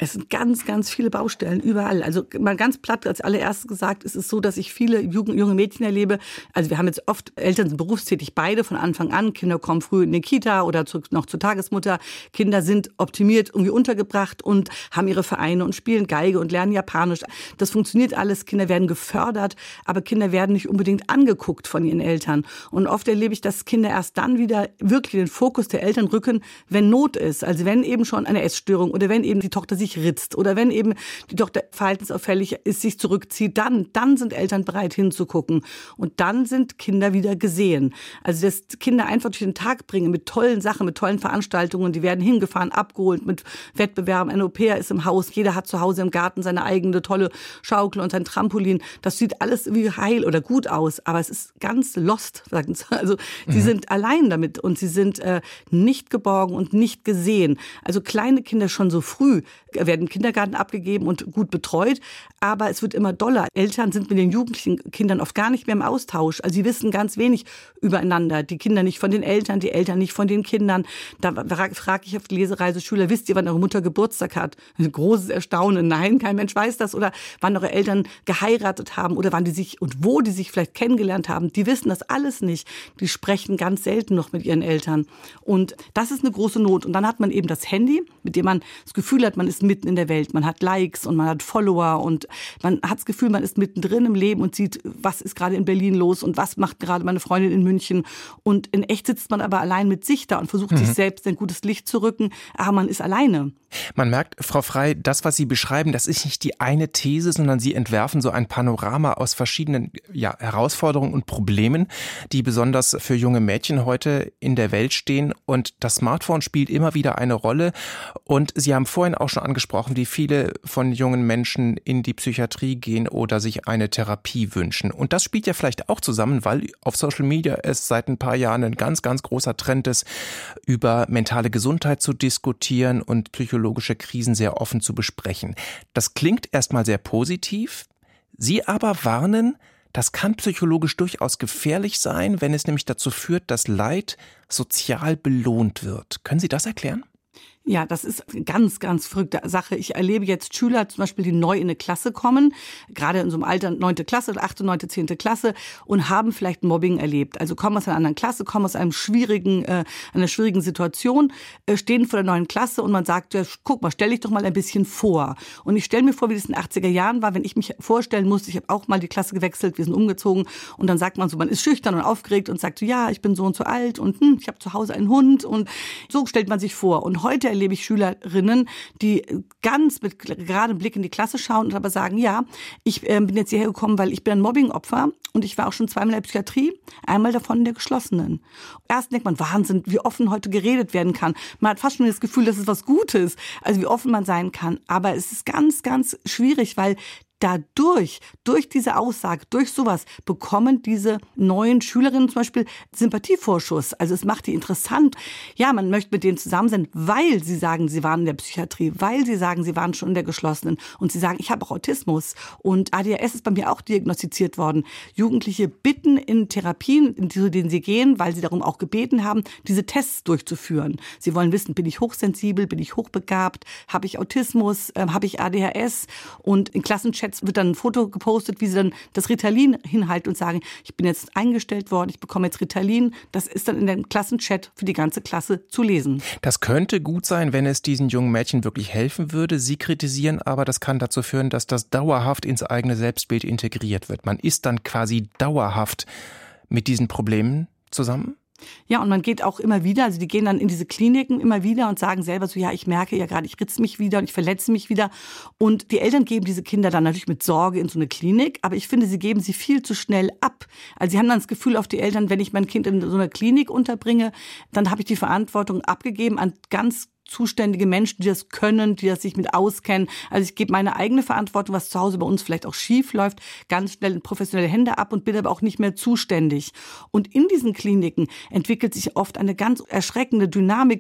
Es sind ganz, ganz viele Baustellen überall. Also mal ganz platt als allererstes gesagt, ist es so, dass ich viele Jugend, junge Mädchen erlebe. Also wir haben jetzt oft, Eltern sind berufstätig, beide von Anfang an. Kinder kommen früh in die Kita oder zu, noch zur Tagesmutter. Kinder sind optimiert irgendwie untergebracht und haben ihre Vereine und spielen Geige und lernen Japanisch. Das funktioniert alles. Kinder werden gefördert, aber Kinder werden nicht unbedingt angeguckt von ihren Eltern. Und oft erlebe ich, dass Kinder erst dann wieder wirklich den Fokus der Eltern rücken, wenn Not ist. Also wenn eben schon eine Essstörung oder wenn eben die Tochter sich ritzt oder wenn eben die Tochter verhaltensauffällig ist, sich zurückzieht, dann, dann sind Eltern bereit hinzugucken. Und dann sind Kinder wieder gesehen. Also dass Kinder einfach durch den Tag bringen mit tollen Sachen, mit tollen Veranstaltungen. Die werden hingefahren, abgeholt mit Wettbewerben. Ein Au-pair ist im Haus. Jeder hat zu Hause im Garten seine eigene tolle Schaukel und sein Trampolin. Das sieht alles wie heil oder gut aus. Aber es ist ganz lost, sagen sie. Also sie mhm. sind allein damit und sie sind äh, nicht geborgen und nicht gesehen. Also kleine Kinder schon so früh werden im Kindergarten abgegeben und gut betreut, aber es wird immer doller. Eltern sind mit den jugendlichen Kindern oft gar nicht mehr im Austausch. Also sie wissen ganz wenig übereinander. Die Kinder nicht von den Eltern, die Eltern nicht von den Kindern. Da frage ich auf die Lesereiseschüler, wisst ihr, wann eure Mutter Geburtstag hat? Ein großes Erstaunen. Nein, kein Mensch weiß das. Oder wann eure Eltern geheiratet haben oder wann die sich und wo die sich vielleicht kennengelernt haben. Die wissen das alles nicht. Die sprechen ganz selten noch mit ihren Eltern. Und das ist eine große Not. Und dann hat man eben das Handy, mit dem man das Gefühl hat, man ist mitten in der Welt. Man hat Likes und man hat Follower und man hat das Gefühl, man ist mittendrin im Leben und sieht, was ist gerade in Berlin los und was macht gerade meine Freundin in München. Und in echt sitzt man aber allein mit sich da und versucht, mhm. sich selbst ein gutes Licht zu rücken. Aber man ist alleine. Man merkt, Frau Frey, das, was Sie beschreiben, das ist nicht die eine These, sondern Sie entwerfen so ein Panorama aus verschiedenen ja, Herausforderungen und Problemen, die besonders für junge Mädchen heute in der Welt stehen. Und das Smartphone spielt immer wieder eine Rolle. Und Sie haben vorhin auch schon angesprochen, wie viele von jungen Menschen in die Psychiatrie gehen oder sich eine Therapie wünschen. Und das spielt ja vielleicht auch zusammen, weil auf Social Media es seit ein paar Jahren ein ganz, ganz großer Trend ist, über mentale Gesundheit zu diskutieren und psychologische Krisen sehr offen zu besprechen. Das klingt erstmal sehr positiv. Sie aber warnen, das kann psychologisch durchaus gefährlich sein, wenn es nämlich dazu führt, dass Leid sozial belohnt wird. Können Sie das erklären? Ja, das ist eine ganz, ganz verrückte Sache. Ich erlebe jetzt Schüler zum Beispiel, die neu in eine Klasse kommen, gerade in so einem Alter neunte Klasse, achte, neunte, zehnte Klasse und haben vielleicht Mobbing erlebt. Also kommen aus einer anderen Klasse, kommen aus einem schwierigen, äh, einer schwierigen Situation, äh, stehen vor der neuen Klasse und man sagt, ja, guck mal, stell dich doch mal ein bisschen vor. Und ich stelle mir vor, wie das in den achtziger Jahren war, wenn ich mich vorstellen musste, ich habe auch mal die Klasse gewechselt, wir sind umgezogen und dann sagt man so, man ist schüchtern und aufgeregt und sagt so, ja, ich bin so und so alt und hm, ich habe zu Hause einen Hund und so stellt man sich vor. Und heute erlebe ich Schülerinnen, die ganz mit geradem Blick in die Klasse schauen und aber sagen, ja, ich äh, bin jetzt hierher gekommen, weil ich bin ein Mobbingopfer und ich war auch schon zweimal in der Psychiatrie, einmal davon in der geschlossenen. Erst denkt man, Wahnsinn, wie offen heute geredet werden kann. Man hat fast schon das Gefühl, das ist was Gutes, also wie offen man sein kann. Aber es ist ganz, ganz schwierig, weil dadurch, durch diese Aussage, durch sowas, bekommen diese neuen Schülerinnen zum Beispiel Sympathievorschuss. Also es macht die interessant. Ja, man möchte mit denen zusammen sein, weil sie sagen, sie waren in der Psychiatrie, weil sie sagen, sie waren schon in der geschlossenen und sie sagen, ich habe auch Autismus und A D H S ist bei mir auch diagnostiziert worden. Jugendliche bitten in Therapien, zu denen sie gehen, weil sie darum auch gebeten haben, diese Tests durchzuführen. Sie wollen wissen, bin ich hochsensibel, bin ich hochbegabt, habe ich Autismus, äh, habe ich A D H S und in Klassenchats wird dann ein Foto gepostet, wie sie dann das Ritalin hinhalten und sagen, ich bin jetzt eingestellt worden, ich bekomme jetzt Ritalin. Das ist dann in dem Klassenchat für die ganze Klasse zu lesen. Das könnte gut sein, wenn es diesen jungen Mädchen wirklich helfen würde. Sie kritisieren aber, das kann dazu führen, dass das dauerhaft ins eigene Selbstbild integriert wird. Man ist dann quasi dauerhaft mit diesen Problemen zusammen? Ja, und man geht auch immer wieder, also die gehen dann in diese Kliniken immer wieder und sagen selber so, ja, ich merke ja gerade, ich ritze mich wieder und ich verletze mich wieder. Und die Eltern geben diese Kinder dann natürlich mit Sorge in so eine Klinik, aber ich finde, sie geben sie viel zu schnell ab. Also sie haben dann das Gefühl auf die Eltern, wenn ich mein Kind in so einer Klinik unterbringe, dann habe ich die Verantwortung abgegeben an ganz zuständige Menschen, die das können, die das sich mit auskennen. Also ich gebe meine eigene Verantwortung, was zu Hause bei uns vielleicht auch schief läuft, ganz schnell in professionelle Hände ab und bin aber auch nicht mehr zuständig. Und in diesen Kliniken entwickelt sich oft eine ganz erschreckende Dynamik.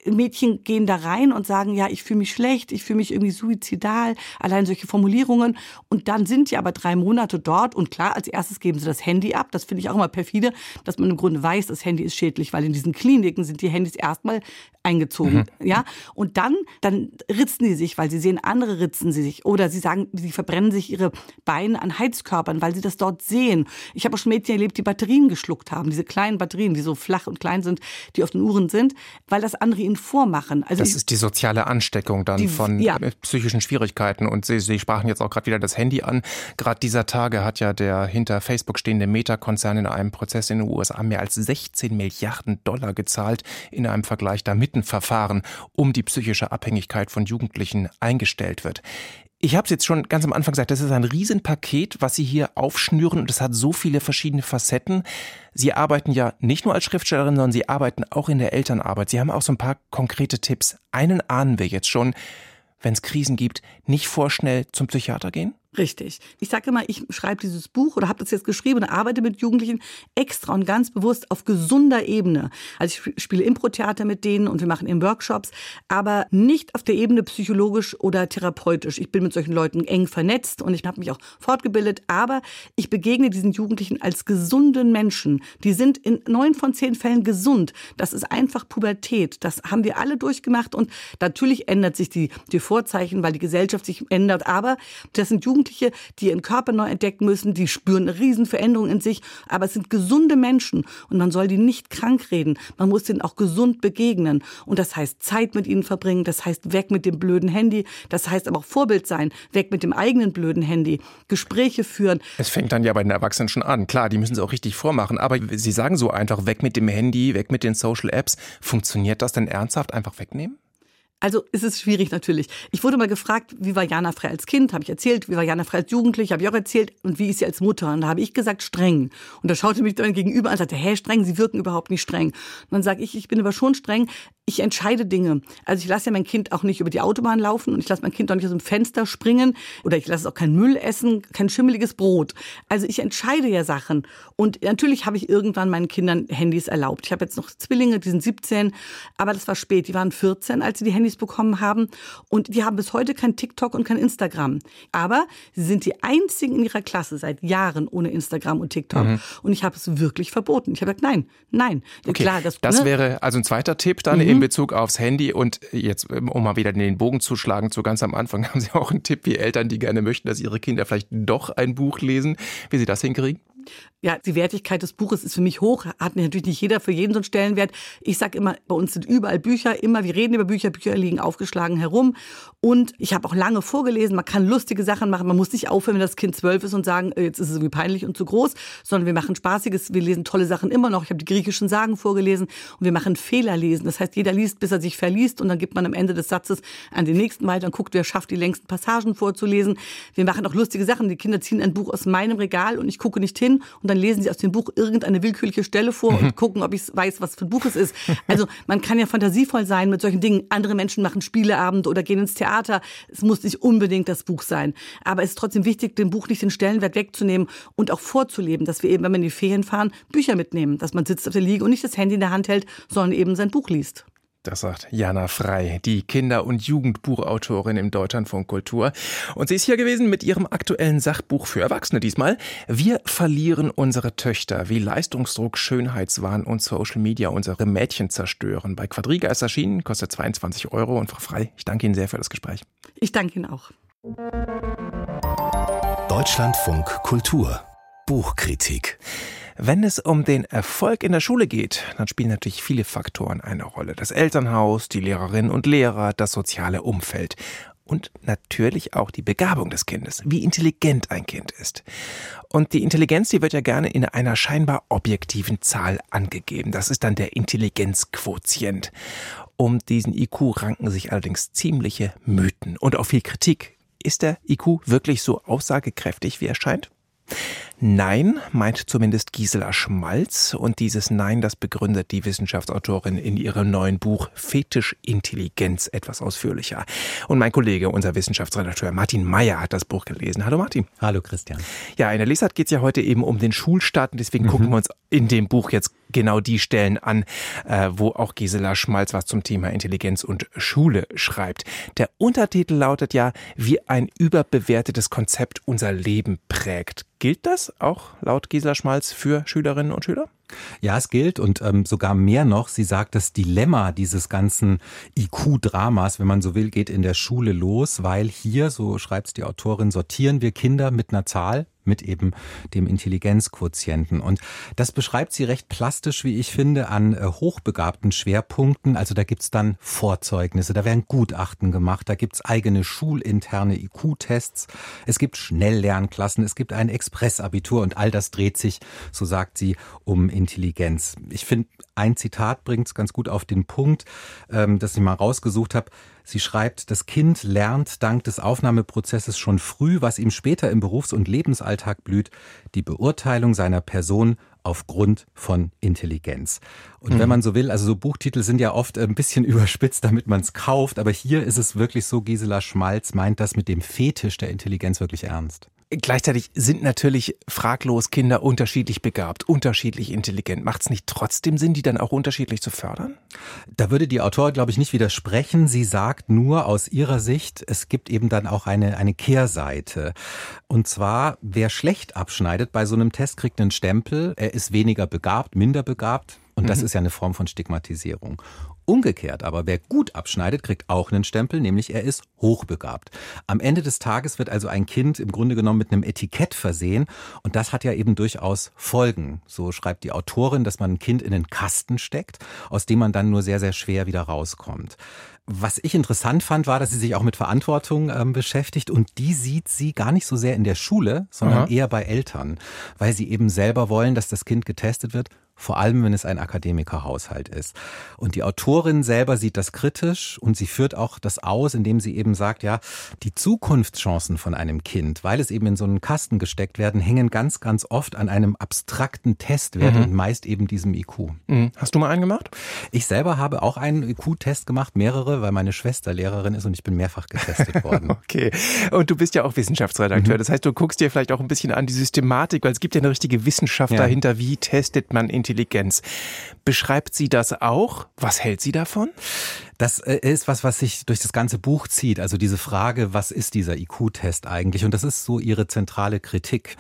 Mädchen gehen da rein und sagen, ja, ich fühle mich schlecht, ich fühle mich irgendwie suizidal, allein solche Formulierungen. Und dann sind die aber drei Monate dort und klar, als erstes geben sie das Handy ab. Das finde ich auch immer perfide, dass man im Grunde weiß, das Handy ist schädlich, weil in diesen Kliniken sind die Handys erstmal eingezogen, mhm. ja. Und dann, dann ritzen die sich, weil sie sehen, andere ritzen sie sich. Oder sie sagen, sie verbrennen sich ihre Beine an Heizkörpern, weil sie das dort sehen. Ich habe auch schon Mädchen erlebt, die Batterien geschluckt haben, diese kleinen Batterien, die so flach und klein sind, die auf den Uhren sind, weil das andere ihnen vormachen. Also das ich, ist die soziale Ansteckung dann die, von ja. psychischen Schwierigkeiten. Und Sie, Sie sprachen jetzt auch gerade wieder das Handy an. Gerade dieser Tage hat ja der hinter Facebook stehende Meta-Konzern in einem Prozess in den U S A mehr als sechzehn Milliarden Dollar gezahlt in einem Vergleich damit Verfahren, um die psychische Abhängigkeit von Jugendlichen eingestellt wird. Ich habe es jetzt schon ganz am Anfang gesagt, das ist ein Riesenpaket, was Sie hier aufschnüren und es hat so viele verschiedene Facetten. Sie arbeiten ja nicht nur als Schriftstellerin, sondern Sie arbeiten auch in der Elternarbeit. Sie haben auch so ein paar konkrete Tipps. Einen ahnen wir jetzt schon, wenn es Krisen gibt, nicht vorschnell zum Psychiater gehen? Richtig. Ich sage immer, ich schreibe dieses Buch oder habe das jetzt geschrieben und arbeite mit Jugendlichen extra und ganz bewusst auf gesunder Ebene. Also ich spiele Impro-Theater mit denen und wir machen eben Workshops, aber nicht auf der Ebene psychologisch oder therapeutisch. Ich bin mit solchen Leuten eng vernetzt und ich habe mich auch fortgebildet, aber ich begegne diesen Jugendlichen als gesunden Menschen. Die sind in neun von zehn Fällen gesund. Das ist einfach Pubertät. Das haben wir alle durchgemacht und natürlich ändert sich die, die Vorzeichen, weil die Gesellschaft sich ändert, aber das sind Jugendliche, die ihren Körper neu entdecken müssen, die spüren eine Riesenveränderung in sich, aber es sind gesunde Menschen und man soll die nicht krank reden. Man muss denen auch gesund begegnen und das heißt Zeit mit ihnen verbringen, das heißt weg mit dem blöden Handy, das heißt aber auch Vorbild sein, weg mit dem eigenen blöden Handy, Gespräche führen. Es fängt dann ja bei den Erwachsenen schon an. Klar, die müssen es auch richtig vormachen, aber Sie sagen so einfach, weg mit dem Handy, weg mit den Social Apps. Funktioniert das denn ernsthaft, einfach wegnehmen? Also es ist schwierig natürlich. Ich wurde mal gefragt, wie war Jana Frey als Kind? Habe ich erzählt. Wie war Jana Frey als Jugendlich? Habe ich auch erzählt. Und wie ist sie als Mutter? Und da habe ich gesagt, streng. Und da schaute mich dann gegenüber an und sagte, hä, streng? Sie wirken überhaupt nicht streng. Und dann sage ich, ich bin aber schon streng. Ich entscheide Dinge. Also ich lasse ja mein Kind auch nicht über die Autobahn laufen und ich lasse mein Kind auch nicht aus dem Fenster springen oder ich lasse es auch keinen Müll essen, kein schimmeliges Brot. Also ich entscheide ja Sachen. Und natürlich habe ich irgendwann meinen Kindern Handys erlaubt. Ich habe jetzt noch Zwillinge, die sind siebzehn, aber das war spät. Die waren vierzehn, als sie die Handys bekommen haben und die haben bis heute kein TikTok und kein Instagram. Aber sie sind die einzigen in ihrer Klasse seit Jahren ohne Instagram und TikTok. Mhm. Und ich habe es wirklich verboten. Ich habe gesagt, nein, nein. Okay, klar, das, das ne? wäre also ein zweiter Tipp dann mhm. in Bezug aufs Handy. Und jetzt, um mal wieder den Bogen zu schlagen, zu ganz am Anfang, haben Sie auch einen Tipp wie Eltern, die gerne möchten, dass ihre Kinder vielleicht doch ein Buch lesen, wie Sie das hinkriegen? Ja, die Wertigkeit des Buches ist für mich hoch, hat natürlich nicht jeder für jeden so einen Stellenwert. Ich sage immer, bei uns sind überall Bücher, immer, wir reden über Bücher, Bücher liegen aufgeschlagen herum. Und ich habe auch lange vorgelesen, man kann lustige Sachen machen, man muss nicht aufhören, wenn das Kind zwölf ist und sagen, jetzt ist es irgendwie peinlich und zu groß, sondern wir machen Spaßiges, wir lesen tolle Sachen immer noch. Ich habe die griechischen Sagen vorgelesen und wir machen Fehlerlesen. Das heißt, jeder liest, bis er sich verliest und dann gibt man am Ende des Satzes an den nächsten weiter und guckt, wer schafft, die längsten Passagen vorzulesen. Wir machen auch lustige Sachen. Die Kinder ziehen ein Buch aus meinem Regal und ich gucke nicht hin und dann lesen sie aus dem Buch irgendeine willkürliche Stelle vor mhm. und gucken, ob ich weiß, was für ein Buch es ist. Also man kann ja fantasievoll sein mit solchen Dingen. Andere Menschen machen Spieleabend oder gehen ins Theater. Es muss nicht unbedingt das Buch sein. Aber es ist trotzdem wichtig, dem Buch nicht den Stellenwert wegzunehmen und auch vorzuleben, dass wir eben, wenn wir in die Ferien fahren, Bücher mitnehmen. Dass man sitzt auf der Liege und nicht das Handy in der Hand hält, sondern eben sein Buch liest. Das sagt Jana Frey, die Kinder- und Jugendbuchautorin im Deutschlandfunk Kultur. Und sie ist hier gewesen mit ihrem aktuellen Sachbuch für Erwachsene diesmal. Wir verlieren unsere Töchter, wie Leistungsdruck, Schönheitswahn und Social Media unsere Mädchen zerstören. Bei Quadriga ist erschienen, kostet zweiundzwanzig Euro. Und Frau Frey, ich danke Ihnen sehr für das Gespräch. Ich danke Ihnen auch. Deutschlandfunk Kultur. Buchkritik. Wenn es um den Erfolg in der Schule geht, dann spielen natürlich viele Faktoren eine Rolle. Das Elternhaus, die Lehrerinnen und Lehrer, das soziale Umfeld. Und natürlich auch die Begabung des Kindes, wie intelligent ein Kind ist. Und die Intelligenz, die wird ja gerne in einer scheinbar objektiven Zahl angegeben. Das ist dann der Intelligenzquotient. Um diesen I Q ranken sich allerdings ziemliche Mythen und auch viel Kritik. Ist der I Q wirklich so aussagekräftig, wie er scheint? Nein, meint zumindest Gisela Schmalz. Und dieses Nein, das begründet die Wissenschaftsautorin in ihrem neuen Buch Fetischintelligenz etwas ausführlicher. Und mein Kollege, unser Wissenschaftsredakteur Martin Meyer, hat das Buch gelesen. Hallo Martin. Hallo Christian. Ja, in der Lesart geht es ja heute eben um den Schulstart. Und deswegen mhm. gucken wir uns in dem Buch jetzt genau die Stellen an, äh, wo auch Gisela Schmalz was zum Thema Intelligenz und Schule schreibt. Der Untertitel lautet ja, wie ein überbewertetes Konzept unser Leben prägt. Gilt das auch laut Gisela Schmalz für Schülerinnen und Schüler? Ja, es gilt und ähm, sogar mehr noch. Sie sagt, das Dilemma dieses ganzen I Q-Dramas, wenn man so will, geht in der Schule los, weil hier, so schreibt es die Autorin, sortieren wir Kinder mit einer Zahl, mit eben dem Intelligenzquotienten. Und das beschreibt sie recht plastisch, wie ich finde, an äh, hochbegabten Schwerpunkten. Also da gibt's dann Vorzeugnisse, da werden Gutachten gemacht, da gibt's eigene schulinterne I Q-Tests, es gibt Schnelllernklassen, es gibt ein Expressabitur und all das dreht sich, so sagt sie, um Intelligenz. Ich finde, ein Zitat bringt es ganz gut auf den Punkt, ähm, das ich mal rausgesucht habe. Sie schreibt, das Kind lernt dank des Aufnahmeprozesses schon früh, was ihm später im Berufs- und Lebensalltag blüht, die Beurteilung seiner Person aufgrund von Intelligenz. Und mhm. wenn man so will, also so Buchtitel sind ja oft ein bisschen überspitzt, damit man es kauft, aber hier ist es wirklich so, Gisela Schmalz meint das mit dem Fetisch der Intelligenz wirklich ernst. Gleichzeitig sind natürlich fraglos Kinder unterschiedlich begabt, unterschiedlich intelligent. Macht es nicht trotzdem Sinn, die dann auch unterschiedlich zu fördern? Da würde die Autorin, glaube ich, nicht widersprechen. Sie sagt nur aus ihrer Sicht, es gibt eben dann auch eine, eine Kehrseite. Und zwar, wer schlecht abschneidet bei so einem Test, kriegt einen Stempel. Er ist weniger begabt, minder begabt. Und das mhm. ist ja eine Form von Stigmatisierung. Umgekehrt aber, wer gut abschneidet, kriegt auch einen Stempel, nämlich er ist hochbegabt. Am Ende des Tages wird also ein Kind im Grunde genommen mit einem Etikett versehen und das hat ja eben durchaus Folgen. So schreibt die Autorin, dass man ein Kind in einen Kasten steckt, aus dem man dann nur sehr, sehr schwer wieder rauskommt. Was ich interessant fand, war, dass sie sich auch mit Verantwortung ähm, beschäftigt und die sieht sie gar nicht so sehr in der Schule, sondern Aha. eher bei Eltern, weil sie eben selber wollen, dass das Kind getestet wird, vor allem wenn es ein Akademikerhaushalt ist. Und die Autorin selber sieht das kritisch und sie führt auch das aus, indem sie eben sagt, ja, die Zukunftschancen von einem Kind, weil es eben in so einen Kasten gesteckt werden, hängen ganz, ganz oft an einem abstrakten Testwert mhm. und meist eben diesem I Q. Mhm. Hast du mal einen gemacht? Ich selber habe auch einen I Q-Test gemacht, mehrere, weil meine Schwester Lehrerin ist und ich bin mehrfach getestet worden. Okay. Und du bist ja auch Wissenschaftsredakteur. Mhm. Das heißt, du guckst dir vielleicht auch ein bisschen an die Systematik, weil es gibt ja eine richtige Wissenschaft ja. dahinter. Wie testet man Intelligenz? Beschreibt sie das auch? Was hält sie davon? Das ist was, was sich durch das ganze Buch zieht. Also diese Frage, was ist dieser I Q-Test eigentlich? Und das ist so ihre zentrale Kritik.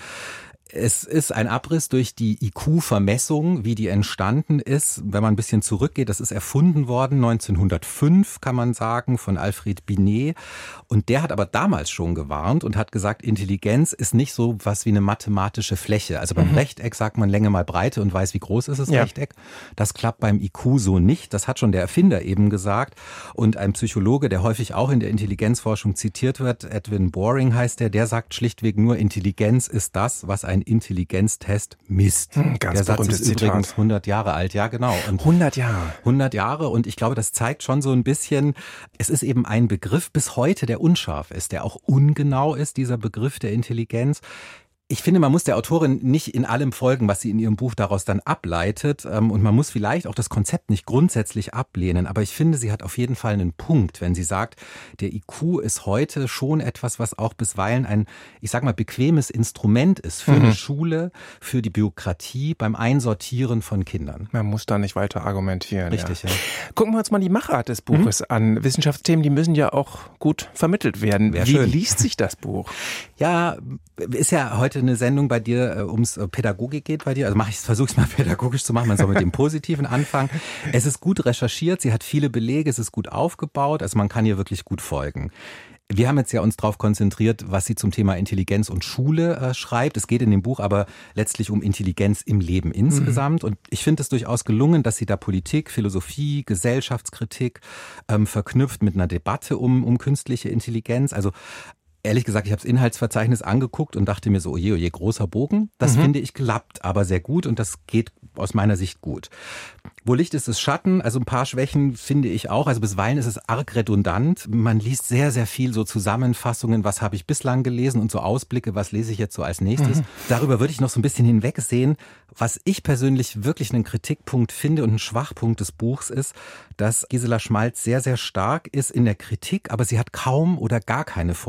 Es ist ein Abriss durch die I Q-Vermessung, wie die entstanden ist. Wenn man ein bisschen zurückgeht, das ist erfunden worden, neunzehnhundertfünf kann man sagen, von Alfred Binet. Und der hat aber damals schon gewarnt und hat gesagt, Intelligenz ist nicht so was wie eine mathematische Fläche. Also beim mhm. Rechteck sagt man Länge mal Breite und weiß, wie groß ist das ja. Rechteck. Das klappt beim I Q so nicht. Das hat schon der Erfinder eben gesagt. Und ein Psychologe, der häufig auch in der Intelligenzforschung zitiert wird, Edwin Boring heißt der, der sagt schlichtweg nur, Intelligenz ist das, was ein Intelligenztest misst. Hm, ganz der Satz berühmtes ist Zitat. Übrigens hundert Jahre alt, ja genau. Und hundert Jahre? hundert Jahre und ich glaube, das zeigt schon so ein bisschen, es ist eben ein Begriff bis heute, der unscharf ist, der auch ungenau ist, dieser Begriff der Intelligenz. Ich finde, man muss der Autorin nicht in allem folgen, was sie in ihrem Buch daraus dann ableitet. Und man muss vielleicht auch das Konzept nicht grundsätzlich ablehnen. Aber ich finde, sie hat auf jeden Fall einen Punkt, wenn sie sagt, der I Q ist heute schon etwas, was auch bisweilen ein, ich sag mal, bequemes Instrument ist für mhm. eine Schule, für die Bürokratie beim Einsortieren von Kindern. Man muss da nicht weiter argumentieren. Richtig, ja. ja. Gucken wir uns mal die Machart des Buches mhm. an. Wissenschaftsthemen, die müssen ja auch gut vermittelt werden. Wär Wie schön. liest sich das Buch? Ja, ist ja heute eine Sendung bei dir, äh, ums Pädagogik geht bei dir. Also mach ich, versuche es mal pädagogisch zu machen. Man soll mit dem Positiven anfangen. Es ist gut recherchiert, sie hat viele Belege, es ist gut aufgebaut. Also man kann ihr wirklich gut folgen. Wir haben jetzt ja uns darauf konzentriert, was sie zum Thema Intelligenz und Schule äh, schreibt. Es geht in dem Buch aber letztlich um Intelligenz im Leben insgesamt. Mhm. Und ich finde es durchaus gelungen, dass sie da Politik, Philosophie, Gesellschaftskritik ähm, verknüpft mit einer Debatte um, um künstliche Intelligenz. Also ehrlich gesagt, ich habe das Inhaltsverzeichnis angeguckt und dachte mir so, oje, oje, großer Bogen. Das mhm. finde ich klappt aber sehr gut und das geht aus meiner Sicht gut. Wo Licht ist, ist Schatten. Also ein paar Schwächen finde ich auch. Also bisweilen ist es arg redundant. Man liest sehr, sehr viel so Zusammenfassungen, was habe ich bislang gelesen und so Ausblicke, was lese ich jetzt so als nächstes. Mhm. Darüber würde ich noch so ein bisschen hinwegsehen. Was ich persönlich wirklich einen Kritikpunkt finde und ein Schwachpunkt des Buchs ist, dass Gisela Schmalz sehr, sehr stark ist in der Kritik, aber sie hat kaum oder gar keine Vorschläge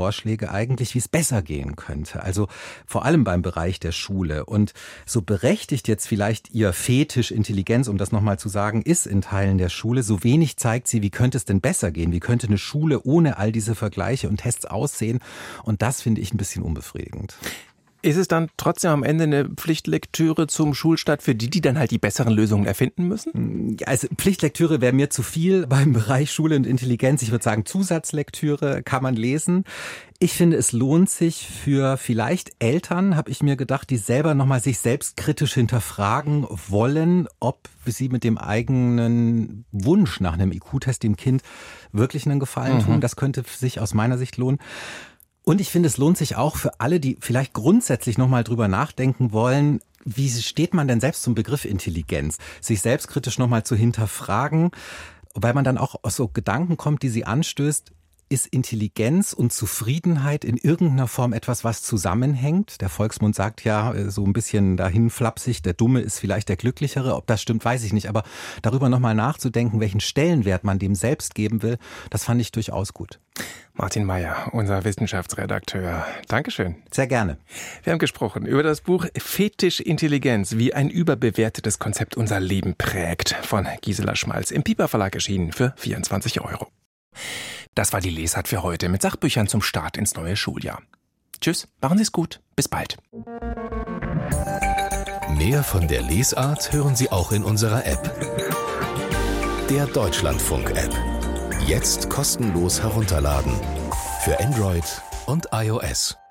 Frage eigentlich, wie es besser gehen könnte. Also vor allem beim Bereich der Schule. Und so berechtigt jetzt vielleicht ihr Fetisch Intelligenz, um das nochmal zu sagen, ist in Teilen der Schule, so wenig zeigt sie, wie könnte es denn besser gehen? Wie könnte eine Schule ohne all diese Vergleiche und Tests aussehen? Und das finde ich ein bisschen unbefriedigend. Ist es dann trotzdem am Ende eine Pflichtlektüre zum Schulstart für die, die dann halt die besseren Lösungen erfinden müssen? Also Pflichtlektüre wäre mir zu viel beim Bereich Schule und Intelligenz. Ich würde sagen, Zusatzlektüre kann man lesen. Ich finde, es lohnt sich für vielleicht Eltern, habe ich mir gedacht, die selber nochmal sich selbst kritisch hinterfragen wollen, ob sie mit dem eigenen Wunsch nach einem I Q-Test dem Kind wirklich einen Gefallen tun. Mhm. Das könnte sich aus meiner Sicht lohnen. Und ich finde, es lohnt sich auch für alle, die vielleicht grundsätzlich nochmal drüber nachdenken wollen, wie steht man denn selbst zum Begriff Intelligenz? Sich selbstkritisch nochmal zu hinterfragen, weil man dann auch aus so Gedanken kommt, die sie anstößt. Ist Intelligenz und Zufriedenheit in irgendeiner Form etwas, was zusammenhängt? Der Volksmund sagt ja so ein bisschen dahin flapsig, der Dumme ist vielleicht der Glücklichere. Ob das stimmt, weiß ich nicht. Aber darüber nochmal nachzudenken, welchen Stellenwert man dem selbst geben will, das fand ich durchaus gut. Martin Meyer, unser Wissenschaftsredakteur. Dankeschön. Sehr gerne. Wir haben gesprochen über das Buch Fetisch Intelligenz, wie ein überbewertetes Konzept unser Leben prägt, von Gisela Schmalz, im Piper Verlag erschienen für vierundzwanzig Euro. Das war die Lesart für heute mit Sachbüchern zum Start ins neue Schuljahr. Tschüss, machen Sie es gut, bis bald. Mehr von der Lesart hören Sie auch in unserer App. Der Deutschlandfunk-App. Jetzt kostenlos herunterladen. Für Android und iOS.